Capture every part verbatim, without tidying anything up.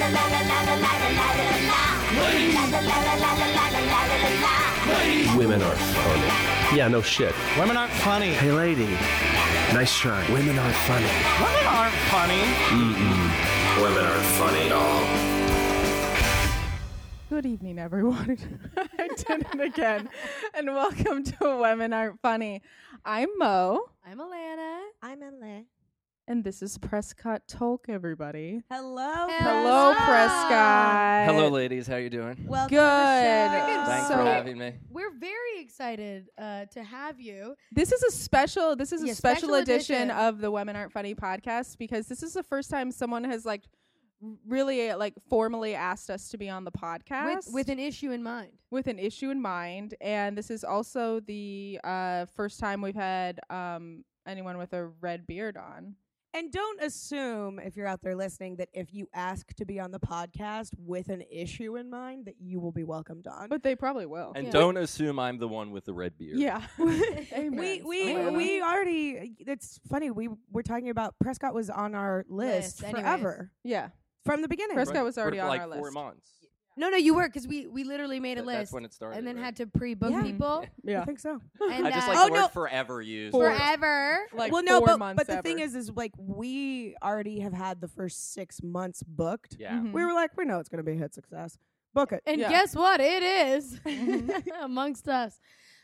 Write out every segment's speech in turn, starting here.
Women aren't funny. Yeah, no shit. Women aren't funny. Hey, lady. Nice try. Women aren't funny. Women aren't funny. Mm-mm. Women aren't funny at all. Good evening, everyone. I did it again. And welcome to Women Aren't Funny. I'm Mo. I'm Alana. I'm Emily. And this is Prescott Talk, everybody. Hello. Hello, Prescott. Hello, ladies. How you doing? Welcome Good. to the show. Thanks So- for having me. We're very excited uh, to have you. This is a special, this is a Yeah, special, special edition, edition. of the Women Aren't Funny podcast because this is the first time someone has like really uh, like formally asked us to be on the podcast With, with an issue in mind. with an issue in mind. And this is also the uh, first time we've had um, anyone with a red beard on. And don't assume, if you're out there listening, that if you ask to be on the podcast with an issue in mind, that you will be welcomed on. But they probably will. And Yeah. don't assume I'm the one with the red beard. Yeah. Amen. we we Amen. we already. It's funny. We were talking about Prescott was on our list, List, anyways. forever Yeah. from the beginning. Prescott For- was already for on like our four list. months. No, no, you were, because we, we literally made a Th- list. That's when it started. and then right? had to pre-book Yeah. people. Yeah. I think so. And I just uh, like Oh, the word no. forever used. For- forever. Like well, no, four but, months but the ever. thing is, is like we already have had the first six months booked. Yeah. Mhm. We were like, we know it's going to be a hit success. Book it. And Yeah. guess what? It is Mhm. amongst us.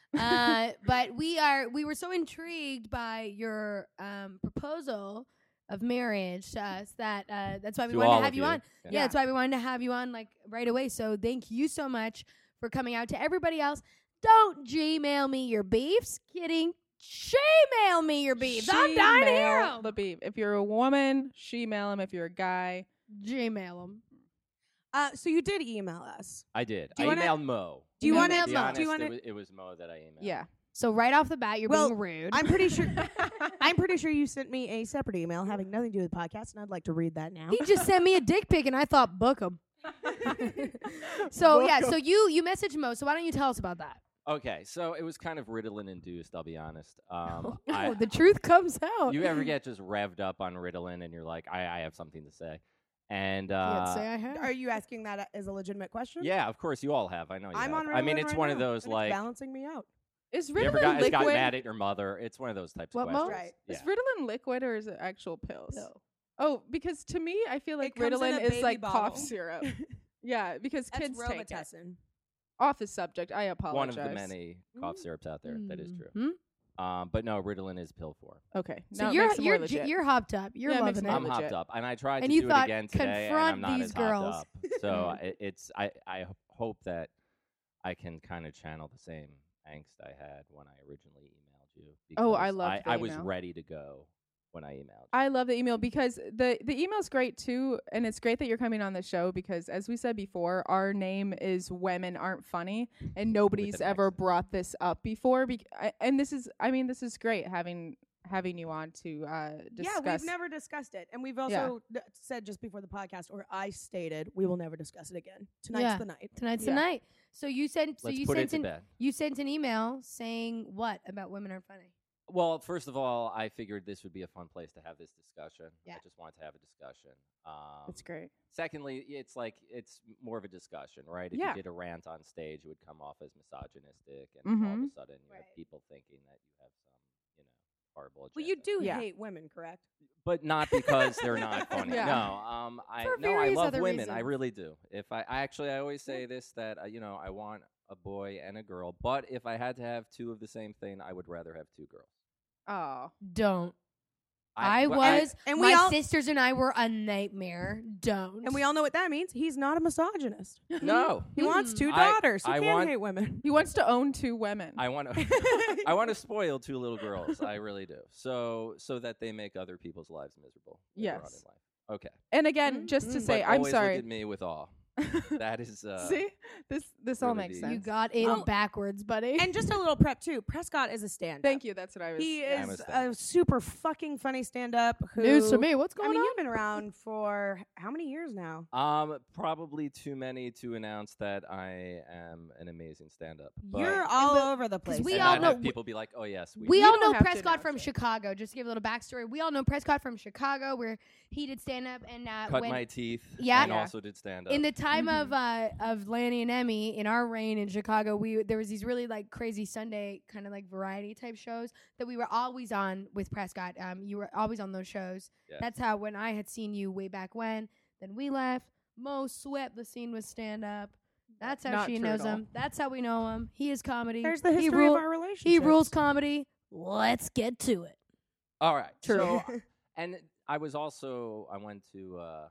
Uh, but we are we were so intrigued by your um, proposal of marriage to us that uh, that's why we To wanted all to have of you you. on. Yeah. Yeah. That's why we wanted to have you on like right away. So thank you so much for coming out. To everybody else, don't Gmail me your beefs. Kidding. She-mail me your beefs. I'm dying to hear She-mail 'em. the beef. If you're a woman, she mail him. If you're a guy, Gmail them. Uh, so you did email us. I did. Do I you wanna- emailed Mo. Do you Email want me. to? To be Mo. honest, Do you want it, to? was, it was Mo that I emailed. yeah. So right off the bat, you're Well, being rude. I'm pretty sure. I'm pretty sure you sent me a separate email having nothing to do with the podcast, and I'd like to read that now. He just sent me a dick pic, and I thought book him. so Book yeah, 'em. so you you messaged Mo. So why don't you tell us about that? Okay, so it was kind of Ritalin induced. I'll be honest. Um, No, I, the truth comes out. you ever get just revved up on Ritalin and you're like, I, I have something to say, and Can't uh, say I have. Are you asking that as a legitimate question? yeah, of course you all have. I know. You I'm have. on. I mean, Ritalin it's right one of now, those and it's like. balancing me out. Is You ever Ritalin got, liquid? got mad at your mother? It's one of those types What, of Mo? questions. Right. Yeah. Is Ritalin liquid or is it actual pills? Pill. Oh, because to me, I feel like It comes in Ritalin a is baby like bottle. cough syrup. Yeah, because That's kids take it. Robitussin. Off the subject, I apologize. One of the many cough syrups out there. That is true. Mhm. Um, but no, Ritalin is pill form. Okay, So now it you're makes it you're more j- legit. you're hopped up. You're Yeah, it makes loving it it. I'm legit. hopped up, and I tried And to you do thought, it again today, confront and I'm not these as girls. hopped up. So it, it's I I h- hope that I can kind of channel the same angst I had when I originally emailed you. Oh, I because loved I, the I was email. ready to go when I emailed. I love the email because the the email's great too, and it's great that you're coming on the show because, as we said before, our name is Women Aren't Funny, and nobody's an ever accent. brought this up before. Bec- I, and this is, I mean, this is great having having you on to uh, discuss. Yeah, we've never discussed it, and we've also d- said just before the podcast, or I stated, we will never discuss it again. Tonight's Yeah. the night. Tonight's Yeah. the night. So you sent so Let's you put sent it to an bed. you sent an email saying what about women are funny? Well, first of all, I figured this would be a fun place to have this discussion. Yeah. I just wanted to have a discussion. Um, It's great. Secondly, it's like it's more of a discussion, right? If Yeah. you did a rant on stage, it would come off as misogynistic, and all of Mhm. a sudden you Right. have people thinking that you have some, you know, horrible agenda. Well, you do Yeah. hate women, correct? but not because they're not funny. Yeah. No, um, I For no, I various love other women. I reasons. really do. If I, I actually, I always say this that uh, you know, I want a boy and a girl, but if I had to have two of the same thing, I would rather have two girls. Oh, Don't. I, well, was and my we all- sisters and I were a nightmare. Don't. And we all know what that means. He's not a misogynist. no. He wants Mm. two I- daughters. He I can't want- hate women. he wants to own two women. I want to. I want to spoil two little girls. I really do. So so that they make other people's lives miserable. later on Yes. in life. Okay. and again, Mm, just to mm. say, But I'm always sorry. Look at me with awe. That is uh, See, this this all really makes deep. sense. You got it Well, backwards, buddy. And just a little prep too. Prescott is a stand-up. Thank you. That's what I was. He I'm a is stand-up. a super fucking funny stand-up. Who, News to me. What's I going mean, on? you've been around for how many years now? Um, probably too many to announce that I am an amazing stand-up. But You're all but- over the place. we and all not know- have people be like, "Oh yes, we." We You all don't know have to Prescott announce from it. Chicago. Just to give a little backstory. We all know Prescott from Chicago, where he did stand up and uh, cut when my teeth. Yeah. and Yeah. also did stand-up. in the time Mhm. of uh, of Lanny and Emmy in our reign in Chicago, we there was these really like crazy Sunday kind of like variety type shows that we were always on with Prescott. Um, you were always on those shows. Yes. That's how when I had seen you way back when. Then we left. Mo swept the scene with stand up. That's how Not she true knows at all. him. That's how we know him. He is comedy. There's the He history rule- of our relationship. He rules comedy. Let's get to it. All right. True. So, and I was also I went to uh,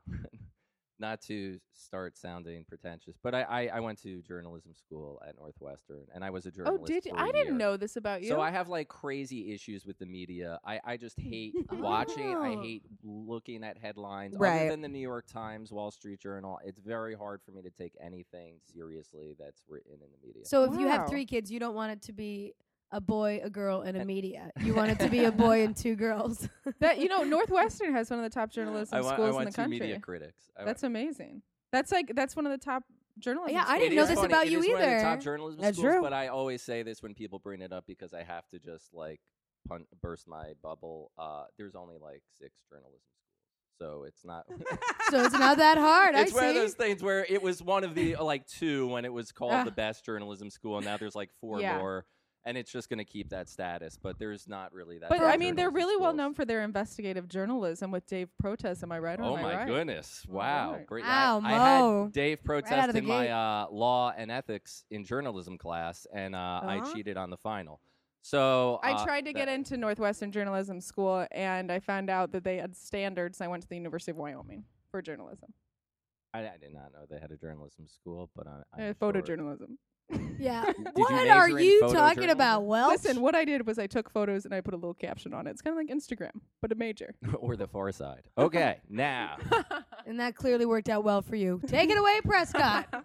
not to start sounding pretentious, but I, I I went to journalism school at Northwestern, and I was a Oh, journalist. did you? for a I didn't year. know this about you. So I have like crazy issues with the media. I, I just hate watching. I Oh. hate looking at headlines. Right. Other than the New York Times, Wall Street Journal, it's very hard for me to take anything seriously that's written in the media. So if you have Wow. three kids, you don't want it to be a boy, a girl, and a media. You want it to be a boy and two girls. that you know, Northwestern has one of the top journalism I, wa- schools I in went the to country. media critics. I That's went- amazing. That's like that's one of the top journalism. Yeah, I schools. didn't It know is this funny. about It you is one of the either. top journalism That's schools, true. but I always say this when people bring it up because I have to just like pun- burst my bubble. Uh, there's only like six journalism schools, so it's not. So it's not that hard. It's I one of see. those things where it was one of the uh, like two when it was called Ah. the best journalism school, and now there's like four Yeah. more, and it's just going to keep that status. But there's not really that. But many I mean, they're journalism really well schools. known for their investigative journalism with Dave Protest. Am I right? Or Oh am I my right? goodness! All Wow, right. great! Wow, I, I Mo. had Dave out protest of the in my gate. uh, law and ethics in journalism class, and uh, I Uh-huh. cheated on the final. So I uh, tried to get that- into Northwestern Journalism School, and I found out that they had standards. And I went to the University of Wyoming for journalism, I, I did not know they had a journalism school, but I, I'm uh, sure- photojournalism. Yeah. Did you What major are in you photojournalism? talking about, Welch? Listen, what I did was I took photos and I put a little caption on it. It's kind of like Instagram, but a major. or the far side. Okay, now. And that clearly worked out well for you. Take it away, Prescott.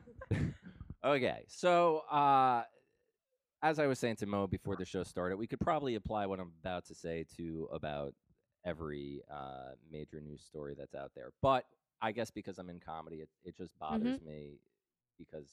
Okay, so uh, as I was saying to Mo before the show started, we could probably apply what I'm about to say to about every uh, major news story that's out there. But I guess because I'm in comedy, it, it just bothers me because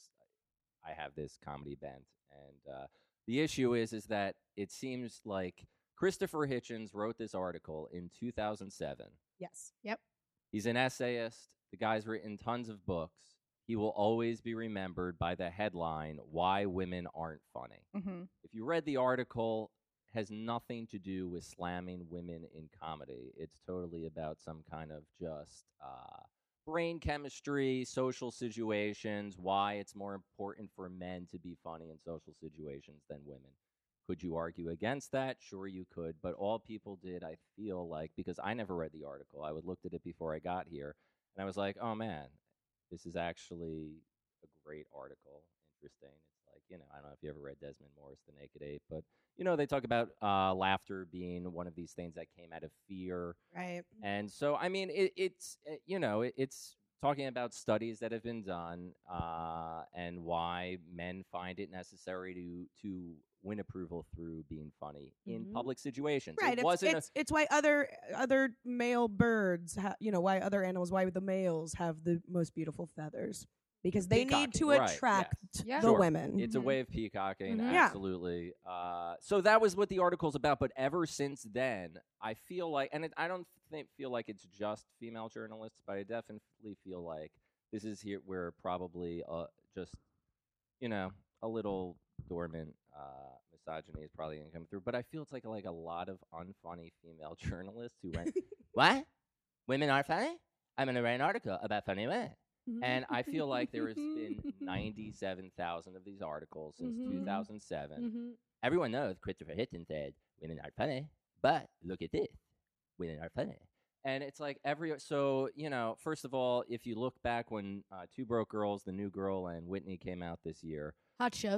I have this comedy bent. And uh, the issue is, is that it seems like Christopher Hitchens wrote this article in two thousand seven. Yes. He's an essayist. The guy's written tons of books. He will always be remembered by the headline, Why Women Aren't Funny. hmm If you read the article, it has nothing to do with slamming women in comedy. It's totally about some kind of just uh, brain chemistry, social situations, why it's more important for men to be funny in social situations than women. Could you argue against that? Sure you could, but all people did, I feel like, because I never read the article, I would looked at it before I got here, and I was like, oh man, this is actually a great article, interesting. It's like, you know, I don't know if you ever read Desmond Morris, The Naked Ape, but, you know, they talk about uh, laughter being one of these things that came out of fear. Right. And so, I mean, it, it's, uh, you know, it, it's talking about studies that have been done uh, and why men find it necessary to to win approval through being funny in Mhm. public situations. Right. It It's, wasn't it's, it's why other other male birds, ha- you know, why other animals, why the males have the most beautiful feathers. Because they need to Peacocking, right, attract yes. Yeah. the Sure. women. It's a Mhm. way of peacocking, Mhm. Yeah. absolutely. Uh, so that was what the article's about. But ever since then, I feel like, and it, I don't think, feel like it's just female journalists, but I definitely feel like this is here where probably uh, just, you know, a little dormant uh, misogyny is probably going to come through. But I feel it's like like a lot of unfunny female journalists who went, "What? Women are funny? I'm going to write an article about funny women." And I feel like there has been ninety-seven thousand of these articles since Mhm. two thousand seven. Mm-hmm. Everyone knows Christopher Hitchens said, women are funny, but look at this. Women are funny. And it's like every, so, you know, first of all, if you look back when uh, Two Broke Girls, The New Girl, and Whitney came out this year, Hot shows.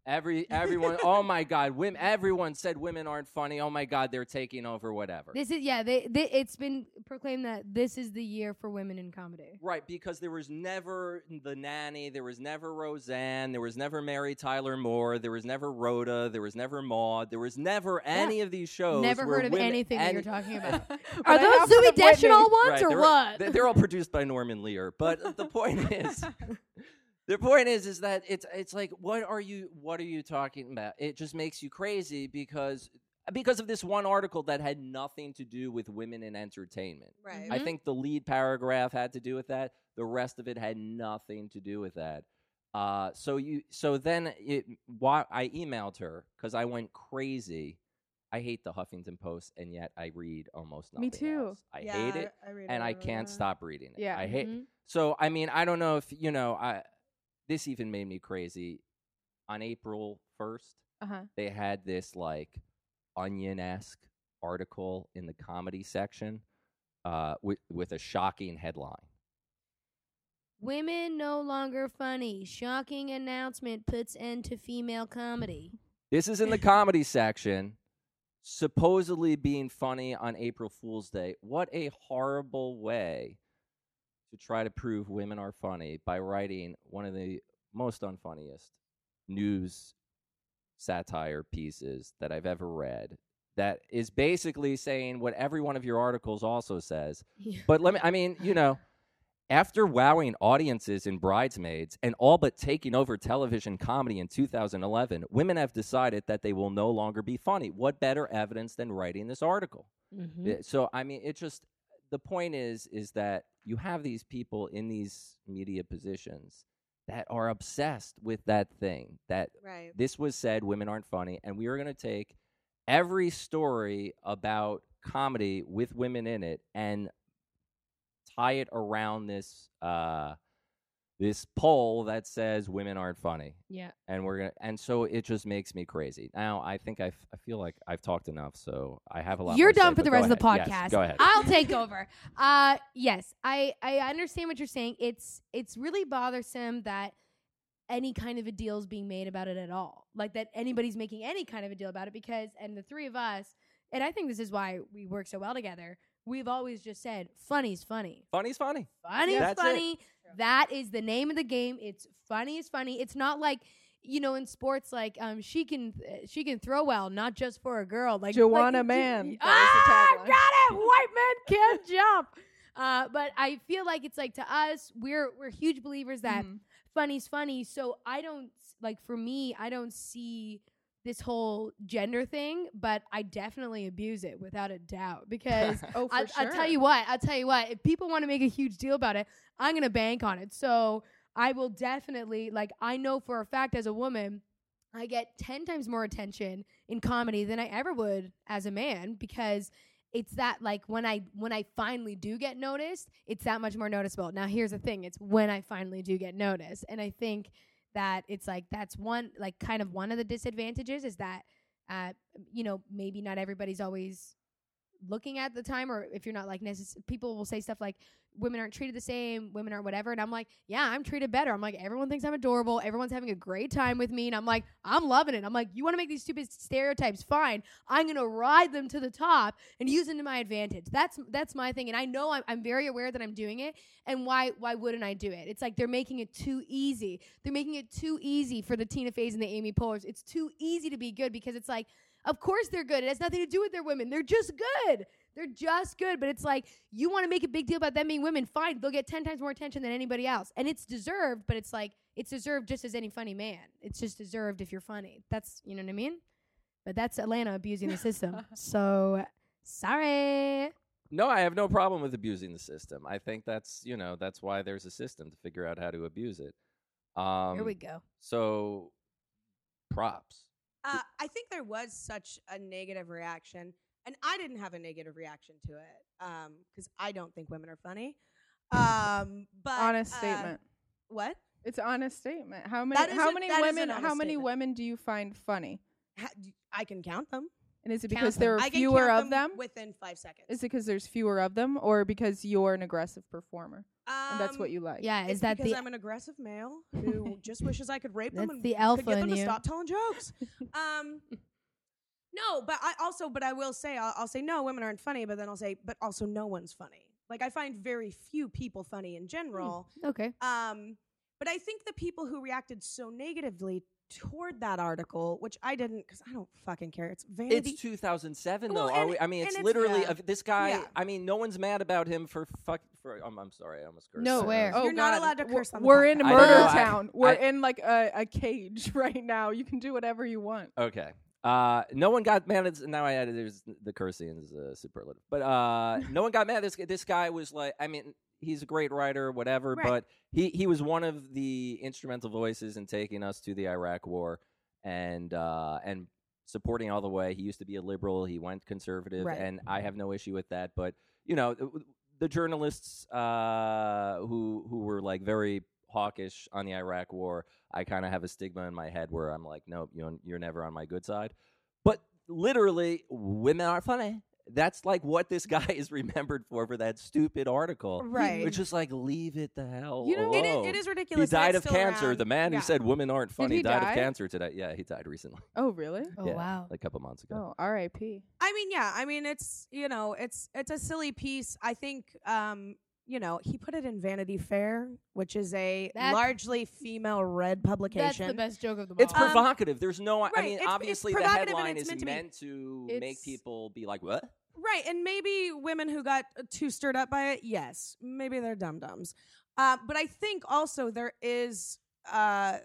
Every everyone, oh my God, women. Everyone said women aren't funny. Oh my God, they're taking over. Whatever. This is yeah. They, they it's been proclaimed that this is the year for women in comedy. Right, because there was never The Nanny, there was never Roseanne, there was never Mary Tyler Moore, there was never Rhoda, there was never Maude, there was never any of these shows. Never where heard of women, anything that any- you're talking about. But Are I those have Zooey some Deschanel Whitney. ones Right, or they're, what? they- They're all produced by Norman Lear. But the point is, the point is, is that it's it's like, what are you what are you talking about? It just makes you crazy because because of this one article that had nothing to do with women in entertainment. Right. I think the lead paragraph had to do with that. The rest of it had nothing to do with that. Uh, so you, so then it, why I emailed her because I went crazy. I hate the Huffington Post, and yet I read almost nothing Me too. else. I Yeah, hate it, I read and a I lot of can't that. stop reading it. Yeah. I hate. Mhm. So I mean, I don't know if you know. I this even made me crazy. On April first, Uh-huh. they had this like Onion-esque article in the comedy section uh, with with a shocking headline. Women no longer funny. Shocking announcement puts end to female comedy. This is in the comedy section, supposedly being funny on April Fool's Day. What a horrible way to try to prove women are funny by writing one of the most unfunniest news satire pieces that I've ever read. That is basically saying what every one of your articles also says. Yeah. But let me, I mean, you know, after wowing audiences in Bridesmaids and all but taking over television comedy in two thousand eleven, women have decided that they will no longer be funny. What better evidence than writing this article? Mhm. Yeah, So, I mean, it just, the point is, is that you have these people in these media positions that are obsessed with that thing, that Right. this was said, women aren't funny, and we are going to take every story about comedy with women in it and tie it around this uh, this poll that says women aren't funny, Yeah. and we're gonna, and so it just makes me crazy. Now I think I, f- I feel like I've talked enough, so I have a lot. You're more to done say, for the but rest go of the ahead. podcast. Yes, go ahead. I'll take over. Uh, yes, I, I understand what you're saying. It's it's really bothersome that any kind of a deal is being made about it at all. Like that anybody's making any kind of a deal about it because, and the three of us, and I think this is why we work so well together, we've always just said, funny's funny. Funny's funny. Funny is That's it. funny. That is the name of the game. It's funny is funny. It's not like, you know, in sports, like um, she can uh, she can throw well, not just for a girl. Like Joanna like, Man. Ah, That was the tagline. got it. White men can't jump. Uh, but I feel like it's like to us, we're we're huge believers that Mhm. funny's funny. So I don't like for me, I don't see this whole gender thing, but I definitely abuse it without a doubt because Oh, for I, sure. I'll tell you what. I'll tell you what. If people want to make a huge deal about it, I'm gonna bank on it. So I will definitely like. I know for a fact as a woman, I get ten times more attention in comedy than I ever would as a man because it's that like when I when I finally do get noticed, it's that much more noticeable. Now here's the thing: it's when I finally do get noticed, and I think that it's like that's one like kind of one of the disadvantages is that uh you know maybe not everybody's always looking at the time, or if you're not like necess- people will say stuff like women aren't treated the same, women aren't whatever, and I'm like, yeah, I'm treated better. I'm like, everyone thinks I'm adorable, everyone's having a great time with me, and I'm like, I'm loving it. I'm like, you want to make these stupid stereotypes, fine, I'm gonna ride them to the top and use them to my advantage. That's that's my thing, and I know I'm, I'm very aware that I'm doing it, and why why wouldn't I do it? It's like they're making it too easy. They're making it too easy for the Tina Feys and the Amy Poehler's. It's too easy to be good because it's like, of course they're good. It has nothing to do with their women. They're just good. They're just good. But it's like, you want to make a big deal about them being women, fine. They'll get ten times more attention than anybody else. And it's deserved, but it's like, it's deserved just as any funny man. It's just deserved if you're funny. That's, you know what I mean? But that's Atlanta abusing the system. So, sorry. No, I have no problem with abusing the system. I think that's, you know, that's why there's a system to figure out how to abuse it. Um, Here we go. So, props. Uh, I think there was such a negative reaction, and I didn't have a negative reaction to it because I don't think women are funny. Um, but Honest uh, statement. What? It's an honest statement. How many? That is How a- many that is women? an How honest many statement. women do you find funny? Ha- I can count them. And is it Count because them. there are I can fewer count of them? within five seconds. Is it because there's fewer of them, or because you're an aggressive performer um, and that's what you like? Yeah, It's is that because the I'm an aggressive male who just wishes I could rape them That's and the alpha could get them in to you. stop telling jokes. um, no, but I also, but I will say, I'll, I'll say no, women aren't funny, but then I'll say, but also no one's funny. Like I find very few people funny in general. okay? Um, but I think the people who reacted so negatively toward that article, which I didn't, because I don't fucking care. It's vanity. It's two thousand seven Well, though. Are and- we? I mean, and it's it's- literally yeah. uh, this guy. Yeah. I mean, no one's mad about him for fuck. For I'm, I'm sorry, I almost cursed. No, Uh, where? Oh, You're not God. allowed to W- curse on the We're in podcast. I murder know, I- town. We're I- in like a, a cage right now. You can do whatever you want. Okay. Uh, no one got mad at. Now I added there's the cursing is uh, superlative, but uh, no one got mad. This this guy was like, I mean, he's a great writer, whatever, Right. but he he was one of the instrumental voices in taking us to the Iraq War, and uh, and supporting all the way. He used to be a liberal. He went conservative, Right. and I have no issue with that. But you know, the, the journalists uh, who who were like very hawkish on the Iraq War, I kind of have a stigma in my head where I'm like, nope, you're, you're never on my good side. But literally, women are funny. That's like what this guy is remembered for, for that stupid article. Right. Which is like, leave it the hell You know, alone. It is, it is He ridiculous. that died it's of still cancer. around. The man Yeah. who said women aren't funny he died die? of cancer today. Yeah, he died recently. Oh, really? Oh Yeah, wow. like a couple months ago. Oh, R I P I mean, yeah. I mean, it's you know, it's it's a silly piece. I think, um, you know, he put it in Vanity Fair, which is a That's- largely female-read That's publication. the best joke of them It's all. Um, provocative. There's no. I right, mean, it's- it's obviously the provocative and headline it's is meant to be- meant to make It's- people be like, what? Right, and maybe women who got uh, too stirred up by it, yes, maybe they're dum dums. Uh, but I think also there is, uh,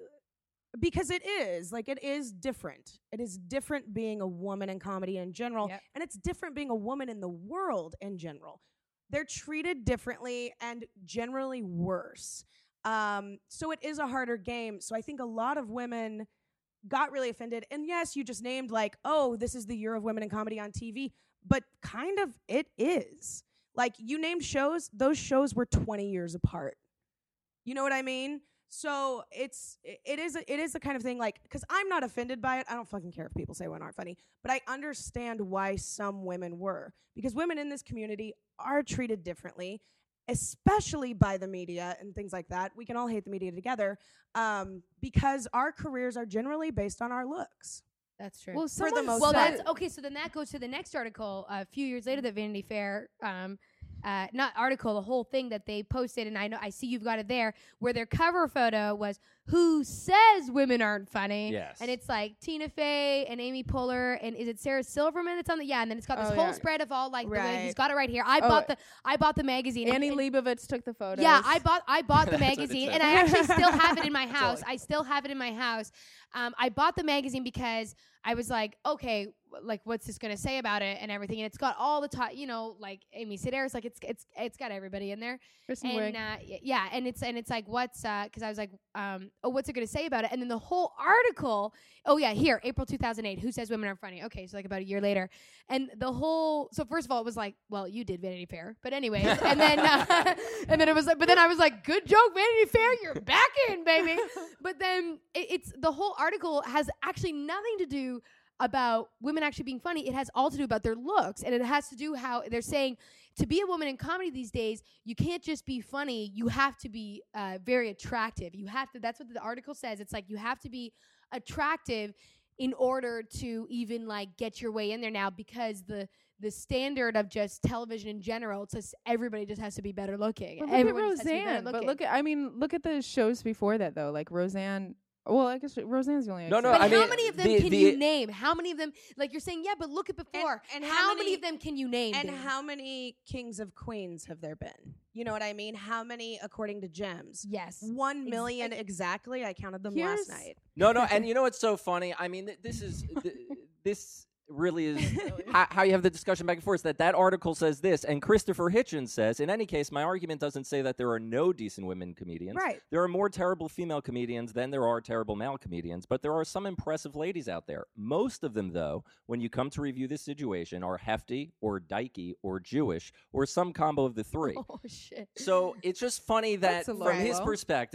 because it is like it is different. It is different being a woman in comedy in general, Yep. and it's different being a woman in the world in general. They're treated differently and generally worse. Um, so it is a harder game. So I think a lot of women got really offended. And yes, you just named like, oh, this is the year of women in comedy on T V. But kind of it is. Like you named shows, those shows were twenty years apart. You know what I mean? So it's it, it is a, it is the kind of thing like because I'm not offended by it. I don't fucking care if people say women aren't funny, but I understand why some women were because women in this community are treated differently, especially by the media and things like that. We can all hate the media together um, because our careers are generally based on our looks. That's true. Well, For the someone most Well, part. that's okay. So then that goes to the next article. Uh, a few years later, that Vanity Fair, um, uh, not article, the whole thing that they posted, and I know I see you've got it there, where their cover photo was "Who says women aren't funny?" Yes. and it's like Tina Fey and Amy Poehler, and is it Sarah Silverman that's on the yeah, and then it's got this Oh, whole yeah. spread of all like the women. He's Right. got it right here. I Oh, bought the I bought the magazine. Annie and, and- Leibovitz took the photos. Yeah, I bought I bought the That's what it magazine, says. and I actually still have it in my all house. I- I still have it in my house. Um, I bought the magazine because I was like, okay, w- like what's this gonna say about it and everything? And it's got all the top, you know, like Amy Sedaris, like it's it's it's got everybody in there. Kristen And Wiig. uh, y- yeah, and it's and it's like what's because I was like, um, oh, what's it gonna say about it? And then the whole article, oh yeah, here, April two thousand eight. Who says women are funny? Okay, so like about a year later, and the whole. So first of all, it was like, well, you did Vanity Fair, but anyways, and then uh, and then it was like, but then I was like, good joke, Vanity Fair, you're back in, baby. But then it, it's the whole article has actually nothing to do about women actually being funny. It has all to do about their looks, and it has to do how they're saying to be a woman in comedy these days, you can't just be funny. You have to be uh, very attractive. You have to. That's what the article says. It's like you have to be attractive in order to even like get your way in there now, because the the standard of just television in general, it's just everybody just has to be better looking. But look at Everyone just has to be better Roseanne. But looking. look at, I mean, look at the shows before that though. Like Roseanne. Well, I guess Roseanne's the only. No, no, But I exception. how mean, many of them the- can the- you name? How many of them, like you're saying, yeah, but look at before. and how, how many, many- of them can you name? And babe? how many kings of queens have there been? You know what I mean? How many according to Gems? Yes. One Ex- million ex- exactly. I counted them Here's- last night. No, no, and you know what's so funny? I mean, th- this is th- this really is how, how you have the discussion back and forth. That that article says this, and Christopher Hitchens says, in any case, my argument doesn't say that there are no decent women comedians. Right. There are more terrible female comedians than there are terrible male comedians, but there are some impressive ladies out there. Most of them, though, when you come to review this situation, are hefty or dykey or Jewish or some combo of the three. Oh shit. So it's just funny that That's a from low his blow. perspective,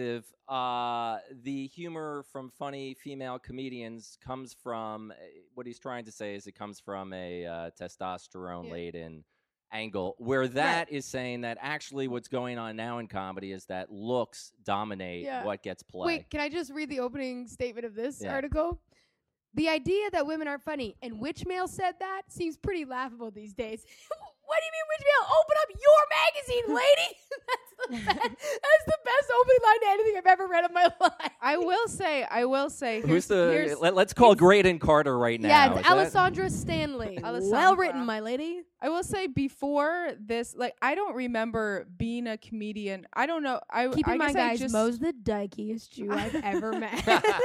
uh, the humor from funny female comedians comes from uh, what he's trying to say is it comes from a uh, testosterone laden angle, where that Right. is saying that actually what's going on now in comedy is that looks dominate Yeah. what gets play. Wait, can I just read the opening statement of this Yeah. article? The idea that women aren't funny and which male said that seems pretty laughable these days. What do you mean which male? Open up your magazine, lady. That's the best. That's the best opening line to anything I've ever read in my life. I will say, I will say, Who's here's, the? here's, Let, let's call Graydon Carter right now. Yeah, Is it's that- Alessandra Stanley. Alessandra. Well written, my lady. I will say before this, like I don't remember being a comedian. I don't know. I Keep I in mind, guess I guys, just, Mo's the dykiest Jew I've ever met.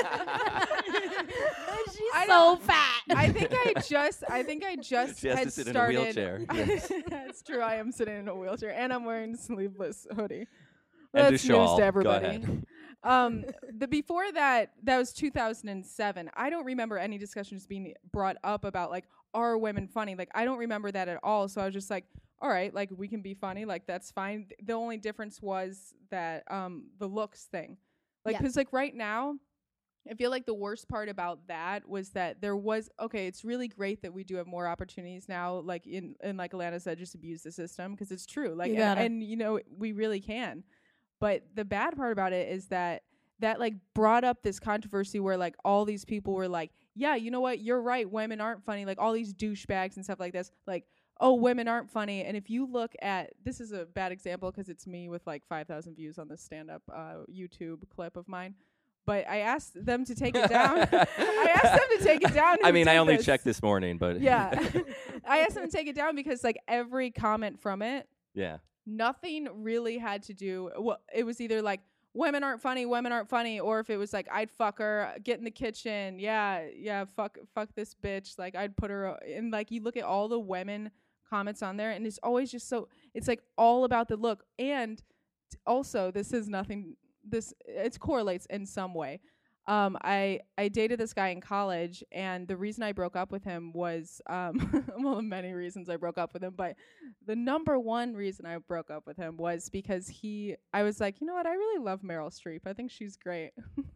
She's I so don't- fat. I think I just, I think I just She has had to sit in a started. wheelchair. Yes. That's true. I am sitting in a wheelchair, and I'm wearing a sleeveless hoodie. And a That's shawl. news to Go everybody. ahead. Um, the before that, that was two thousand seven. I don't remember any discussions being brought up about like, are women funny? Like, I don't remember that at all. So I was just like, all right, like we can be funny, like that's fine. Th- The only difference was that um the looks thing, like Yeah. because like right now, I feel like the worst part about that was that there was okay. It's really great that we do have more opportunities now. Like in in like Alana said, just abuse the system because it's true. Like You and, gotta. and you know we really can. But the bad part about it is that that like brought up this controversy where like all these people were like, yeah, you know what, you're right, women aren't funny. Like all these douchebags and stuff like this, like. Oh, women aren't funny. And if you look at, this is a bad example because it's me with like five thousand views on this stand-up uh, YouTube clip of mine. But I asked them to take it down. I asked them to take it down. I who mean, did I only this. checked this morning, but Yeah. I asked them to take it down because like every comment from it, yeah. nothing really had to do, well, it was either like, women aren't funny, women aren't funny, or if it was like, I'd fuck her, get in the kitchen, yeah, yeah, fuck fuck this bitch, like I'd put her, and like you look at all the women comments on there and it's always just so it's like all about the look. And t- also this is nothing this it correlates in some way. um i i dated this guy in college, and the reason I broke up with him was um well, many reasons I broke up with him, but the number one reason I broke up with him was because he I was like, you know what, I really love Meryl Streep, I think she's great.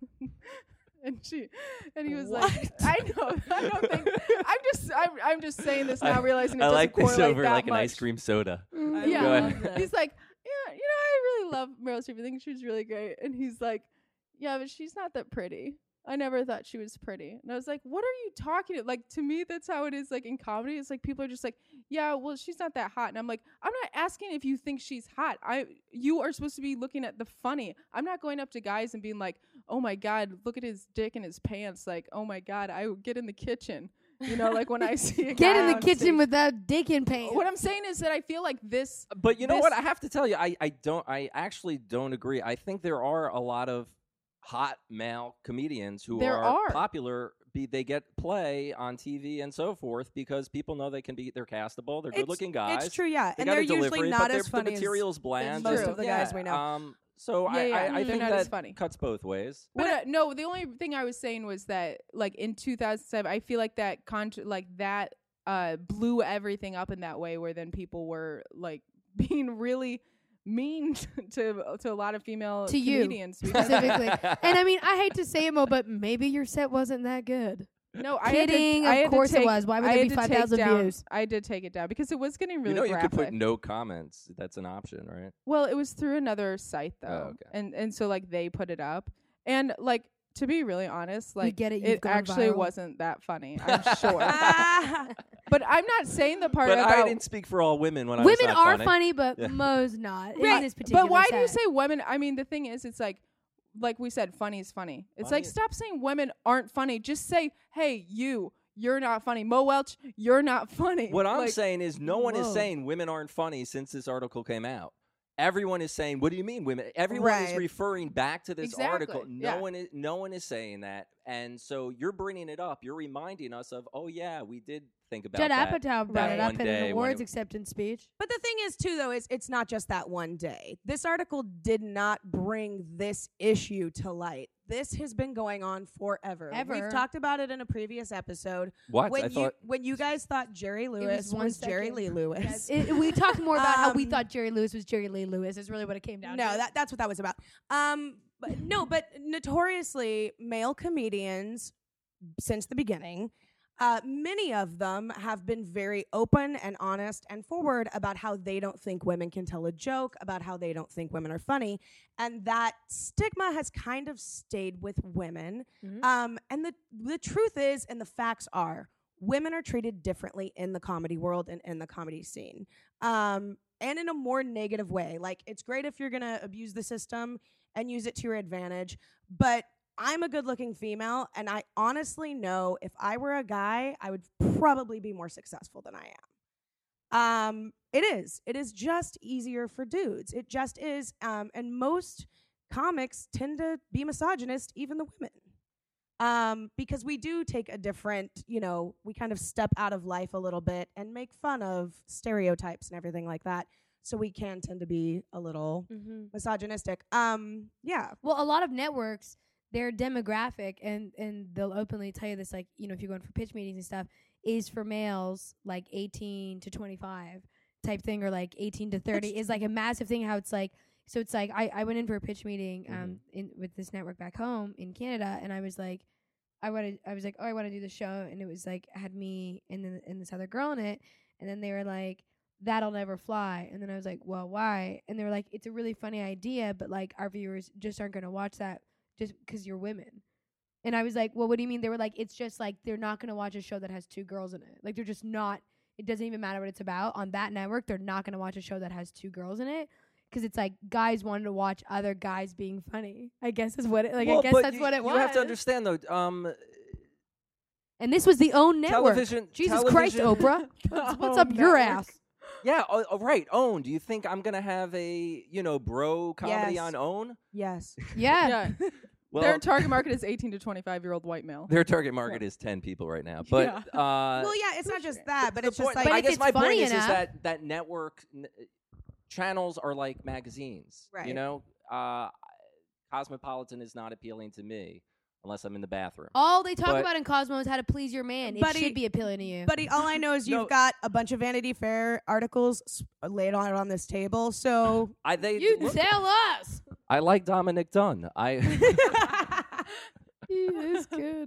And she, and he was like, I know, I don't think, I'm just, I'm, I'm just saying this now, realizing it I doesn't like this correlate over that like much. an ice cream soda. Yeah, Go ahead. he's like, yeah, you know, I really love Meryl Streep, I think she's really great. And he's like, yeah, but she's not that pretty. I never thought she was pretty. And I was like, what are you talking about? Like, to me, that's how it is, like, in comedy. It's like, people are just like, yeah, well, she's not that hot. And I'm like, I'm not asking if you think she's hot. I, you are supposed to be looking at the funny. I'm not going up to guys and being like, oh my God, look at his dick and his pants. Like, oh my God, I would get in the kitchen. You know, like when I see a Get guy in the on kitchen stage. without dick in pants. What I'm saying is that I feel like this, But you know This- what? I have to tell you, I, I don't. I actually don't agree. I think there are a lot of hot male comedians who There are, are. popular. Be they get play on T V and so forth because people know they can be. They're castable. They're It's- good-looking guys. It's true, yeah, They and got they're a delivery, usually but not they're- as funny The material's as bland. most True. of the yeah, guys we know. Um, so Yeah, I, yeah, I, I they're think not that as funny. cuts both ways. But uh, no, the only thing I was saying was that, like in two thousand seven, I feel like that contr like that uh, blew everything up in that way, where then people were like being really mean to to a lot of female To you, comedians. because- specifically. And I mean, I hate to say it, Mo, but maybe your set wasn't that good. no, I had to- Kidding, I of had to course it take- was. Why would I there had be to take five thousand down- views? I did take it down because it was getting really you know, you could graphic. put no comments. That's an option, right? Well, it was through another site though, Oh, okay. and and so like they put it up, and like to be really honest, like get it, you've it gone actually viral. wasn't that funny. I'm sure, Ah. but I'm not saying the part But about I didn't speak for all women when I Women was not are funny. funny, but Yeah. Mo's not. In Right, this particular but why do you set. say women? I mean, the thing is, it's like, like we said, funny is funny. It's Funny like is- stop saying women aren't funny. Just say, hey, you, you're not funny. Mo Welch, you're not funny. What I'm Like, saying is, no one is whoa. saying women aren't funny since this article came out. Everyone is saying, "What do you mean, women?" Everyone is Right. referring back to this Exactly, article. No yeah. one is. No one is saying that, and so you're bringing it up. You're reminding us of, "Oh yeah, we did think about Judd that." Apatow brought that it up one in day an when awards it- acceptance speech. But the thing is, too, though, is it's not just that one day. This article did not bring this issue to light. This has been going on forever. Ever. We've talked about it in a previous episode. What? When I you thought. when you guys thought Jerry Lewis one was Jerry second. Lee Lewis. It- we talked more about how we Um, thought Jerry Lewis was Jerry Lee Lewis. Is really what it came down No, to. that, that's what that was about. Um, but no, but notoriously male comedians since the beginning, uh, many of them have been very open and honest and forward about how they don't think women can tell a joke, about how they don't think women are funny, and that stigma has kind of stayed with women. Mhm. Um, and the the truth is, and the facts are, women are treated differently in the comedy world and in the comedy scene, um, and in a more negative way. Like, it's great if you're gonna abuse the system and use it to your advantage, but I'm a good-looking female, and I honestly know if I were a guy, I would probably be more successful than I am. Um, it is. It is just easier for dudes. It just is. Um, and most comics tend to be misogynist, even the women. Um, because we do take a different, you know, we kind of step out of life a little bit and make fun of stereotypes and everything like that. So we can tend to be a little Mm-hmm. misogynistic. Um, yeah. Well, a lot of networks, their demographic, and, and they'll openly tell you this, like, you know, if you're going for pitch meetings and stuff, is for males like eighteen to twenty-five type thing, or like eighteen to thirty is like a massive thing. How it's like, so it's like, I, I went in for a pitch meeting um Mhm. in with this network back home in Canada, and I was like, I wanted, I was like, oh, I want to do the show, and it was like, had me and then and this other girl in it, and then they were like, that'll never fly, and then I was like, well, why? And they were like, it's a really funny idea, but like our viewers just aren't going to watch that just because you're women. And I was like, well, what do you mean? They were like, it's just like they're not going to watch a show that has two girls in it. Like, they're just not, it doesn't even matter what it's about. On that network, they're not going to watch a show that has two girls in it, because it's like guys wanted to watch other guys being funny, I guess is what it, like, Well, I guess but that's you, what it was. You have to understand, though. Um, And this was the OWN network. television. Jesus Christ, television- Oprah. What's, what's Oh, up your network. ass? Yeah, oh, oh, right. OWN. Do you think I'm gonna have a you know bro comedy Yes. on OWN? Yes. Yeah. Yeah. Well, Their target market is eighteen to twenty-five year old white male. their target market is ten people right now. But Yeah. uh, Well, yeah, it's not just that, but the it's just point- like But I if guess it's my point funny is, is enough- that that network n- channels are like magazines. You Right. know, uh, Cosmopolitan is not appealing to me unless I'm in the bathroom. All they talk But- about in Cosmo is how to please your man. It Buddy- should be appealing to you. Buddy, all I know is you've No. got a bunch of Vanity Fair articles s- laid on on this table. So I they you look, tell us. I like Dominic Dunn. I It's good.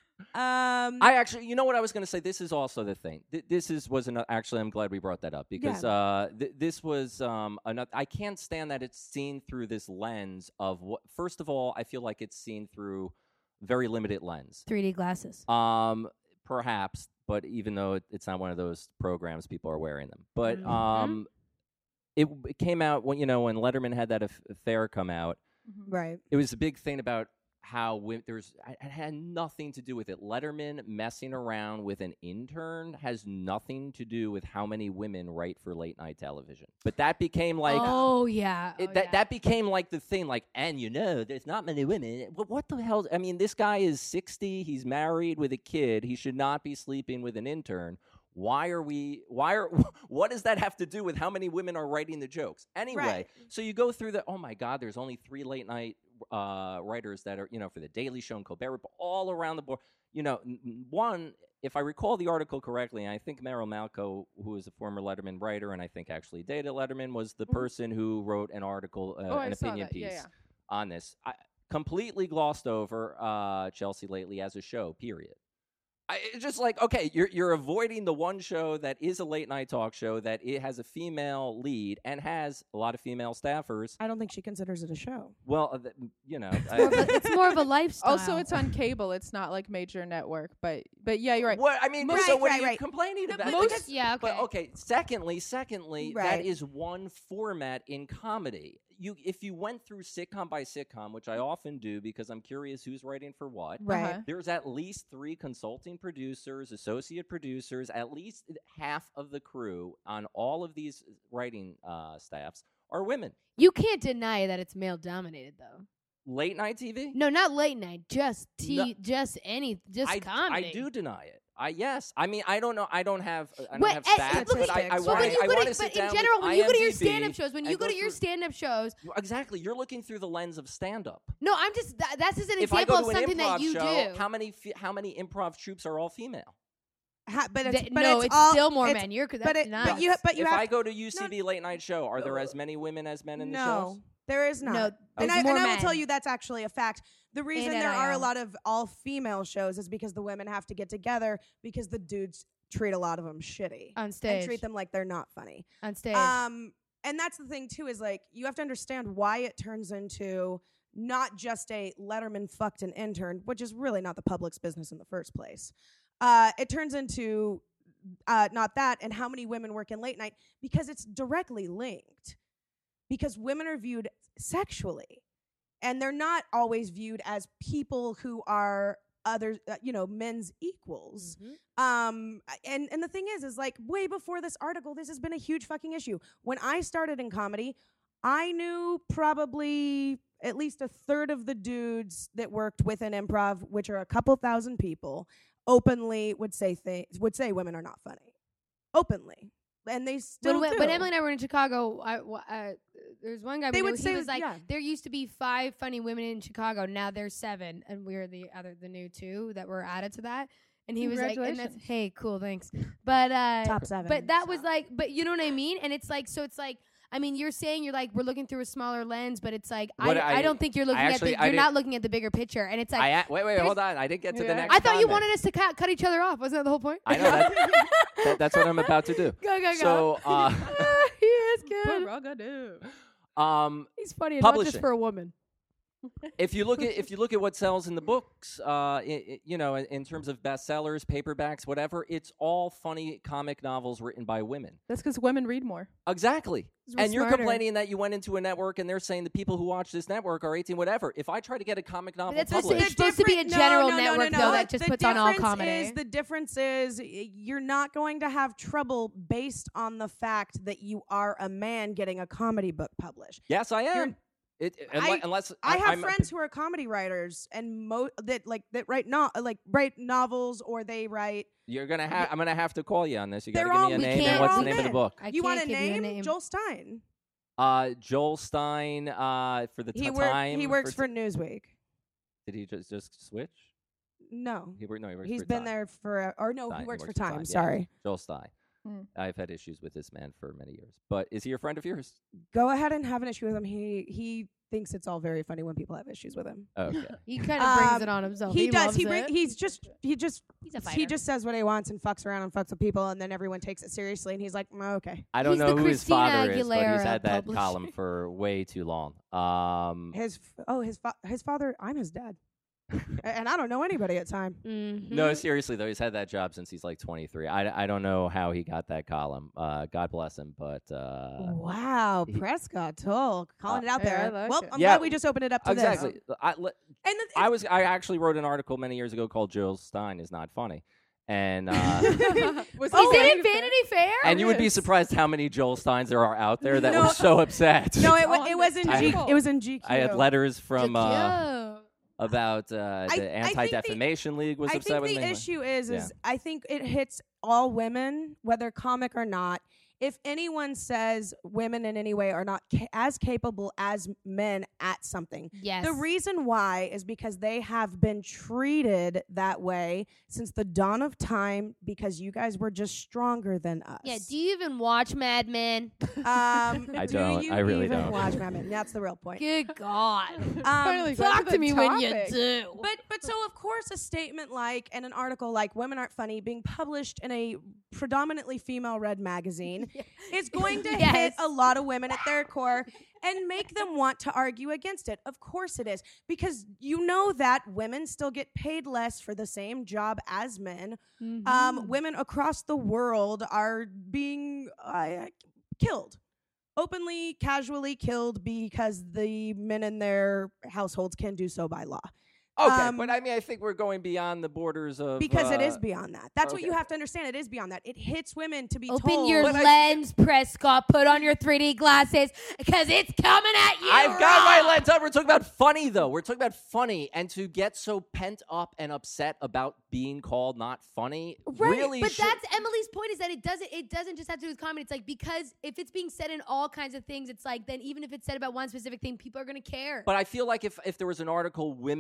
um I actually, you know what I was going to say? This is also the thing. Th- this is was an, actually. I'm glad we brought that up because Yeah. uh, th- this was um, another. I can't stand that it's seen through this lens of what. First of all, I feel like it's seen through very limited lens. three D glasses. Um, perhaps, but even though it, it's not one of those programs, people are wearing them. But Mhm. um, it, it came out when you know when Letterman had that aff- affair come out. right. It was a big thing about how wi- there's it had nothing to do with it. Letterman messing around with an intern has nothing to do with how many women write for late night television. But that became like oh yeah. it, Oh, that yeah. that became like the thing. Like, and you know, there's not many women. What, what the hell? I mean, this guy is sixty. He's married with a kid. He should not be sleeping with an intern. Why are we? Why are? What does that have to do with how many women are writing the jokes? Anyway, Right. so you go through the. Oh my God, there's only three late night uh, writers that are you know for the Daily Show and Colbert Report, all around the board. You know, n- n- one, if I recall the article correctly, I think Meryl Malco, who is a former Letterman writer, and I think actually dated Letterman, was the Mhm. person who wrote an article, uh, Oh, I an saw opinion that. Yeah, piece yeah. on this. I completely glossed over uh, Chelsea Lately as a show. Period. I, it's just like, okay, you're you're avoiding the one show that is a late night talk show that it has a female lead and has a lot of female staffers. I don't think she considers it a show. Well, uh, th- you know, It's more, of a, it's more of a lifestyle. Also, it's on cable. It's not like major network. But but yeah, you're right. what I mean, Right, so what right, are you right. complaining No, about? but Because- because- yeah. Okay. But okay, secondly, secondly, Right. that is one format in comedy. You, if you went through sitcom by sitcom, which I often do because I'm curious who's writing for what. Right. Uh-huh. There's at least three consulting producers, associate producers, at least half of the crew on all of these writing uh, staffs are women. You can't deny that it's male dominated though. Late night T V? No, not late night. Just t- No. just any, just I, comedy. I do deny it. I yes. I mean, I don't know. I don't have. uh, I don't But, have eh, stats, look but at- I, I But want. But when you I go want to, to sit but in down general, with when you go to your I M D B stand-up shows, when and you go go to your through- stand-up shows, Exactly. You're looking through the lens of stand-up. no, I'm just that, that's just an If I example go of to an something improv that you show, do. how many fe- how many improv troops are all female? Ha, but it's, Th- but no, it's, it's, all, still more it's- men. You're that's But it, nuts. but you, but you if have I go to U C B late night show, are there No. as many women as men in the no. shows? There is not. No, and there's I, more and I will men. tell you that's actually a fact. The reason And there are a N I L. lot of all-female shows is because the women have to get together because the dudes treat a lot of them shitty. On And stage. treat them like they're not funny. On stage. Um, and that's the thing, too, is, like, you have to understand why it turns into not just a Letterman fucked an intern, which is really not the public's business in the first place. Uh, it turns into uh, not that and how many women work in late night because it's directly linked. Because women are viewed sexually. And they're not always viewed as people who are other, uh, you know, men's equals. Mm-hmm. Um, and, and the thing is, is like way before this article, this has been a huge fucking issue. When I started in comedy, I knew probably at least a third of the dudes that worked within improv, which are a couple thousand people, openly would say th- would say women are not funny. Openly. And they still when, do. when Emily and I were in Chicago, I, w- uh, there's one guy They we would knew, say, he was like, yeah. there used to be five funny women in Chicago. Now there's seven, and we're the other, the new two that were added to that. And he was like, and that's, Congratulations. hey, cool, thanks. But uh, Top seven, But that was so. like, but you know what I mean? And it's like, so it's like, I mean, you're saying you're like, we're looking through a smaller lens, but it's like, I, What I, I- don't think you're looking actually- at the, I you're didn't- not looking at the bigger picture. And it's like, I a- wait, wait, there's- hold on. I didn't get to the Yeah. next I thought you comment. wanted us to cut, cut each other off. Wasn't that the whole point? I know that, that. That's what I'm about to do. Go, go, go. So, uh, he is good. Prerogative. um, He's funny enough Publishing. just for a woman. if you look at if you look at what sells in the books, uh, i i you know, in, in terms of bestsellers, paperbacks, whatever, it's all funny comic novels written by women. That's because women read more. Exactly. 'Cause we're And you're smarter. complaining that you went into a network and they're saying the people who watch this network are eighteen, whatever. If I try to get a comic novel that's what published, it's supposed to be a different- general no, no, no, network, no, though, no. that just The puts on all difference comedy. Is, the difference is y- you're not going to have trouble based on the fact that you are a man getting a comedy book published. yes, I am. You're- It, it- I- unless, unless I have I'm a- friends who are comedy writers and mo- that like that write no- like write novels or they write. You're gonna have. I'm gonna have to call you on this. You gotta They're give all- me a we name and can't- what's the all name of the men. book. I you want can't a give you name? a name. Joel Stein. Uh, Joel Stein. Uh, for the He t- work- time. He works for. for Newsweek. Did he just just switch? No, He worked. No, he works he's for been Time. there for or no, Time. he works for Time, Time. yeah. Sorry. Joel Stein. Mm. I've had issues with this man for many years. But is he a friend of yours? Go ahead and have an issue with him. He he thinks it's all very funny when people have issues with him. Okay. He kind of brings Um, it on himself. he, He, does. loves He bring, it. he's just he just He's a he fighter. just says what he wants and fucks around and fucks with people, and then everyone takes it seriously, and he's like, mm, okay. I don't He's know the who his Christina father is, but he's Aguilera had that publisher. column for way too long. Um, His f- oh his fa- his father. I'm his dad, A- and I don't know anybody at Time. Mhm. no, seriously though, he's had that job since he's like twenty-three. I, I don't know how he got that column. Uh, God bless him, but uh, Wow, he- Prescott Toll calling it out Yeah, I there. like well, it. I'm Yeah, glad we just opened it up to exactly. this. I, li- And the, I was I actually wrote an article many years ago called Joel Stein is not funny, and uh, Was Is it in Vanity Fair? and you would be Yes. surprised how many Joel Steins there are out there that No. were so upset. no, it, It's wa- on it was in this G. table. It was in G Q. I had letters from uh, Jackie. about uh, I- I the think the- Anti-Defamation League was I upset think with the me. issue is, Yeah. is I think it hits all women, whether comic or not. If anyone says women in any way are not ca- as capable as men at something, Yes. the reason why is because they have been treated that way since the dawn of time because you guys were just stronger than us. Yeah. Do you even watch Mad Men? Um, I do don't. you I really even don't. watch Mad Men? That's the real point. Good God. Um, Finally got Talk to to the me when you topic. do. But but so of course a statement like and an article like "Women Aren't Funny" being published in a predominantly female-read magazine is going to Yes. hit a lot of women at their core and make them want to argue against it. Of course it is, because you know that women still get paid less for the same job as men. Mm-hmm. Um, women across the world are being uh, killed. Openly, casually killed because the men in their households can do so by law. Okay, Um, but I mean, I think we're going beyond the borders of Because it is uh, beyond that. That's what okay. you have to understand. It is beyond that. It hits women to be Open told. your But I- lens, Prescott. Put on your three D glasses because it's coming at you. I've got my raw. lens up. We're talking about funny, though. We're talking about funny, and to get so pent up and upset about being called not funny, Right, really. But should- that's Emily's point: is that it doesn't. It doesn't just have to do with comedy. It's like because if it's being said in all kinds of things, it's like then even if it's said about one specific thing, people are gonna care. But I feel like if if there was an article, women can't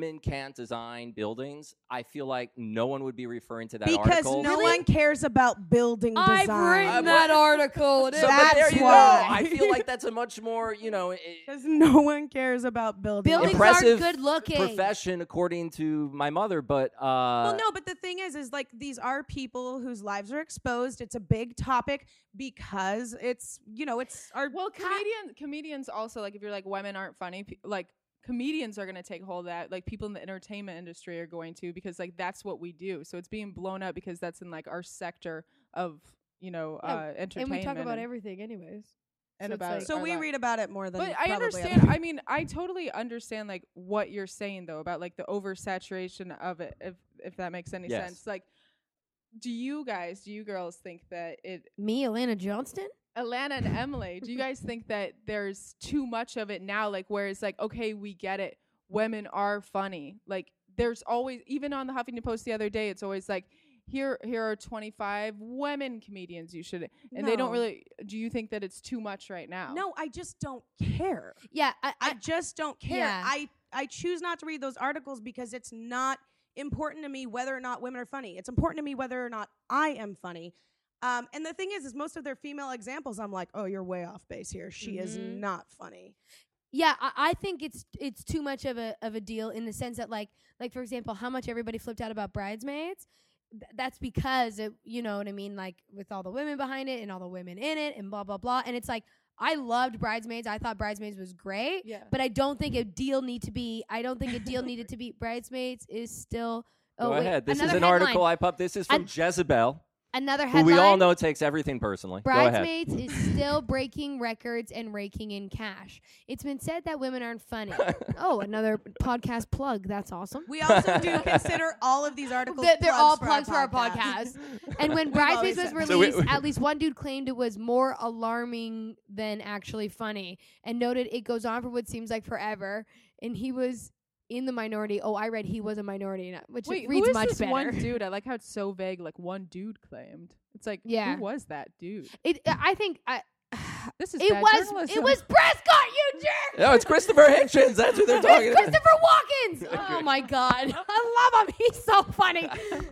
can't design buildings, I feel like no one would be referring to that because article. no one cares about building design. I've written Uh, that but- article. It So, is. but there That's you why. go. I feel like that's a much more, you know, i- Because no one cares about building. Buildings impressive are good looking. profession, according to my mother. But uh, Well, no, but the thing is, is like these are people whose lives are exposed. It's a big topic because it's, you know, it's our. Well, comedians comedians also, like, if you're like women aren't funny, pe- like comedians are going to take hold of that. Like people in the entertainment industry are going to, because like that's what we do. So it's being blown up because that's in like our sector of, you know, Yeah, uh, entertainment. and we talk about and, everything anyways. and So it's about like- so our we lives. read about it more than. But I probably understand. other I mean, I totally understand like what you're saying though about like the oversaturation of it. If if that makes any Yes. sense. Like, do you guys, do you girls think that it, Me, Alana Johnston? Alana and Emily, do you guys think that there's too much of it now? Like, where it's like, okay, we get it. Women are funny. Like, there's always, even on the Huffington Post the other day, it's always like, here, here are twenty-five women comedians you should, and they don't No. really. Do you think that it's too much right now? No, I just don't care. Yeah, I, I I, just don't care. Yeah. I I choose not to read those articles because it's not important to me whether or not women are funny. It's important to me whether or not I am funny. Um, and the thing is, is most of their female examples, I'm like, oh, you're way off base here. She is Mhm. not funny. yeah, I, I think it's it's too much of a of a deal in the sense that like like for example, how much everybody flipped out about Bridesmaids. Th- that's because it, you know what I mean, like with all the women behind it and all the women in it and blah blah blah. And it's like I loved Bridesmaids. I thought Bridesmaids was great. Yeah. But I don't think a deal need to be. I don't think a deal needed to be. Bridesmaids is still. Oh, go wait, ahead. This is another an headline. article I pub. This is from An- Jezebel, Another who headline. we all know takes everything personally. Go ahead. Bridesmaids is still breaking records and raking in cash. It's been said that women aren't funny. Oh, another podcast plug. That's awesome. We also do consider all of these articles. They're, they're all plugs plugs for our podcast. podcast. And when We've Bridesmaids always was said that. So we- released, at least one dude claimed it was more alarming than actually funny, and noted it goes on for what seems like forever. And he was in the minority. Oh, I read he was a minority, not- which Wait, reads who is much this better. one dude? I like how it's so vague. Like one dude claimed. It's like, Yeah. who was that dude? It, I think I, This is it bad was journalism. it was Prescott, you jerk. No, it's Christopher Hitchens. That's who they're talking It's about. Christopher Walken. Oh my god, I love him. He's so funny.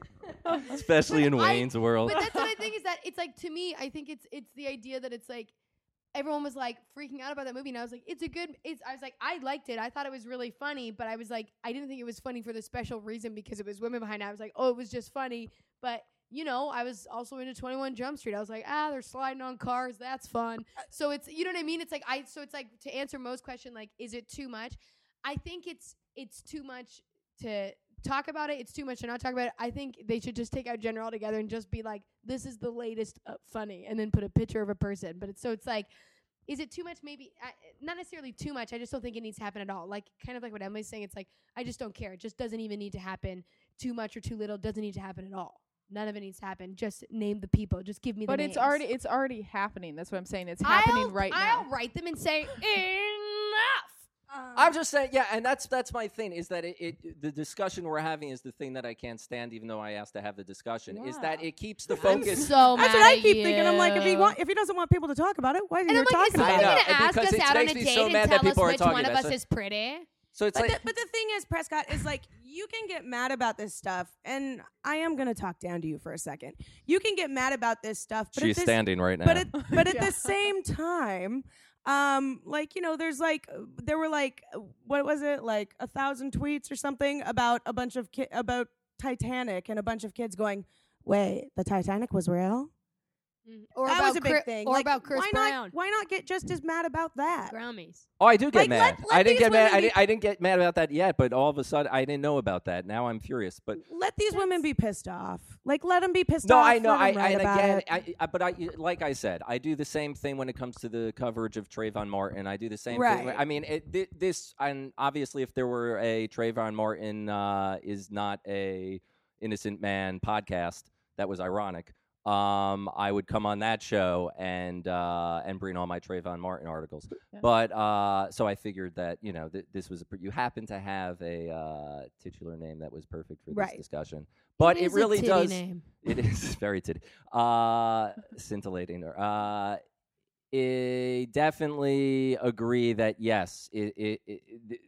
Especially in But I- Wayne's World. But that's what I think is that it's like to me. I think it's it's the idea that it's like everyone was like freaking out about that movie, and I was like, it's a good. It's I was like, I liked it. I thought it was really funny, but I was like, I didn't think it was funny for the special reason because it was women behind it. I was like, oh, it was just funny, but. You know, I was also into twenty-one Jump Street. I was like, ah, they're sliding on cars. That's fun. So it's, you know what I mean? It's like, I, so it's like, to answer Mo's question, like, is it too much? I think it's, it's too much to talk about it. It's too much to not talk about it. I think they should just take out gender altogether and just be like, this is the latest uh, funny, and then put a picture of a person. But it's, so it's like, is it too much? Maybe uh, not necessarily too much. I just don't think it needs to happen at all. Like kind of like what Emily's saying. It's like, I just don't care. It just doesn't even need to happen. Too much or too little doesn't need to happen at all. None of it needs to happen. Just name the people. Just give me the But names. it's already it's already happening. That's what I'm saying. It's happening I'll, right I'll now. write them and say enough. Um, I'm just saying, yeah, and that's that's my thing. Is that it, it? The discussion we're having is the thing that I can't stand, even though I asked to have the discussion. Is that Yeah. it keeps the I'm focus. so That's mad what I at keep thinking. I'm like, if he you. want, if he doesn't want people to talk about it, why are And you I'm like, is talking I somebody about know, it? gonna ask because us it out on a makes me date so and mad that tell us people are which talking one of about us it. is pretty? So it's But, like the, but the thing is, Prescott, is like you can get mad about this stuff, and I am going to talk down to you for a second. You can get mad about this stuff, but she's at this, standing right now. but at, but at Yeah. the same time, um, like you know, there's like uh, there were like uh, what was it like a thousand tweets or something about a bunch of ki- about Titanic and a bunch of kids going, "Wait, the Titanic was real?" Or that about was a big Chri- thing. Or Like, about Chris why Brown. Not, why not get just as mad about that? Grammys. oh, I do get like, mad. let- let I didn't these get mad. women I be- didn't, I didn't get mad about that yet. But all of a sudden, I didn't know about that. Now I'm furious. But Let these women be pissed off. Like, let them be pissed no, off. I know. let I, 'em I write and about again, it. I, I, but I, like I said, I do the same thing when it comes to the coverage of Trayvon Martin. I do the same thing. Right. when- I mean, it, thi- this, and obviously, if there were a Trayvon Martin uh, is not a innocent man podcast, that was ironic. Um, I would come on that show and uh, and bring all my Trayvon Martin articles. Yeah. But uh, so I figured that you know th- this was a, pr- you happen to have a uh, titular name that was perfect for this Right. discussion. But it, is a really titty does. Name. It is very titty. Uh, scintillating. Uh, I definitely agree that yes, it, it, it, th-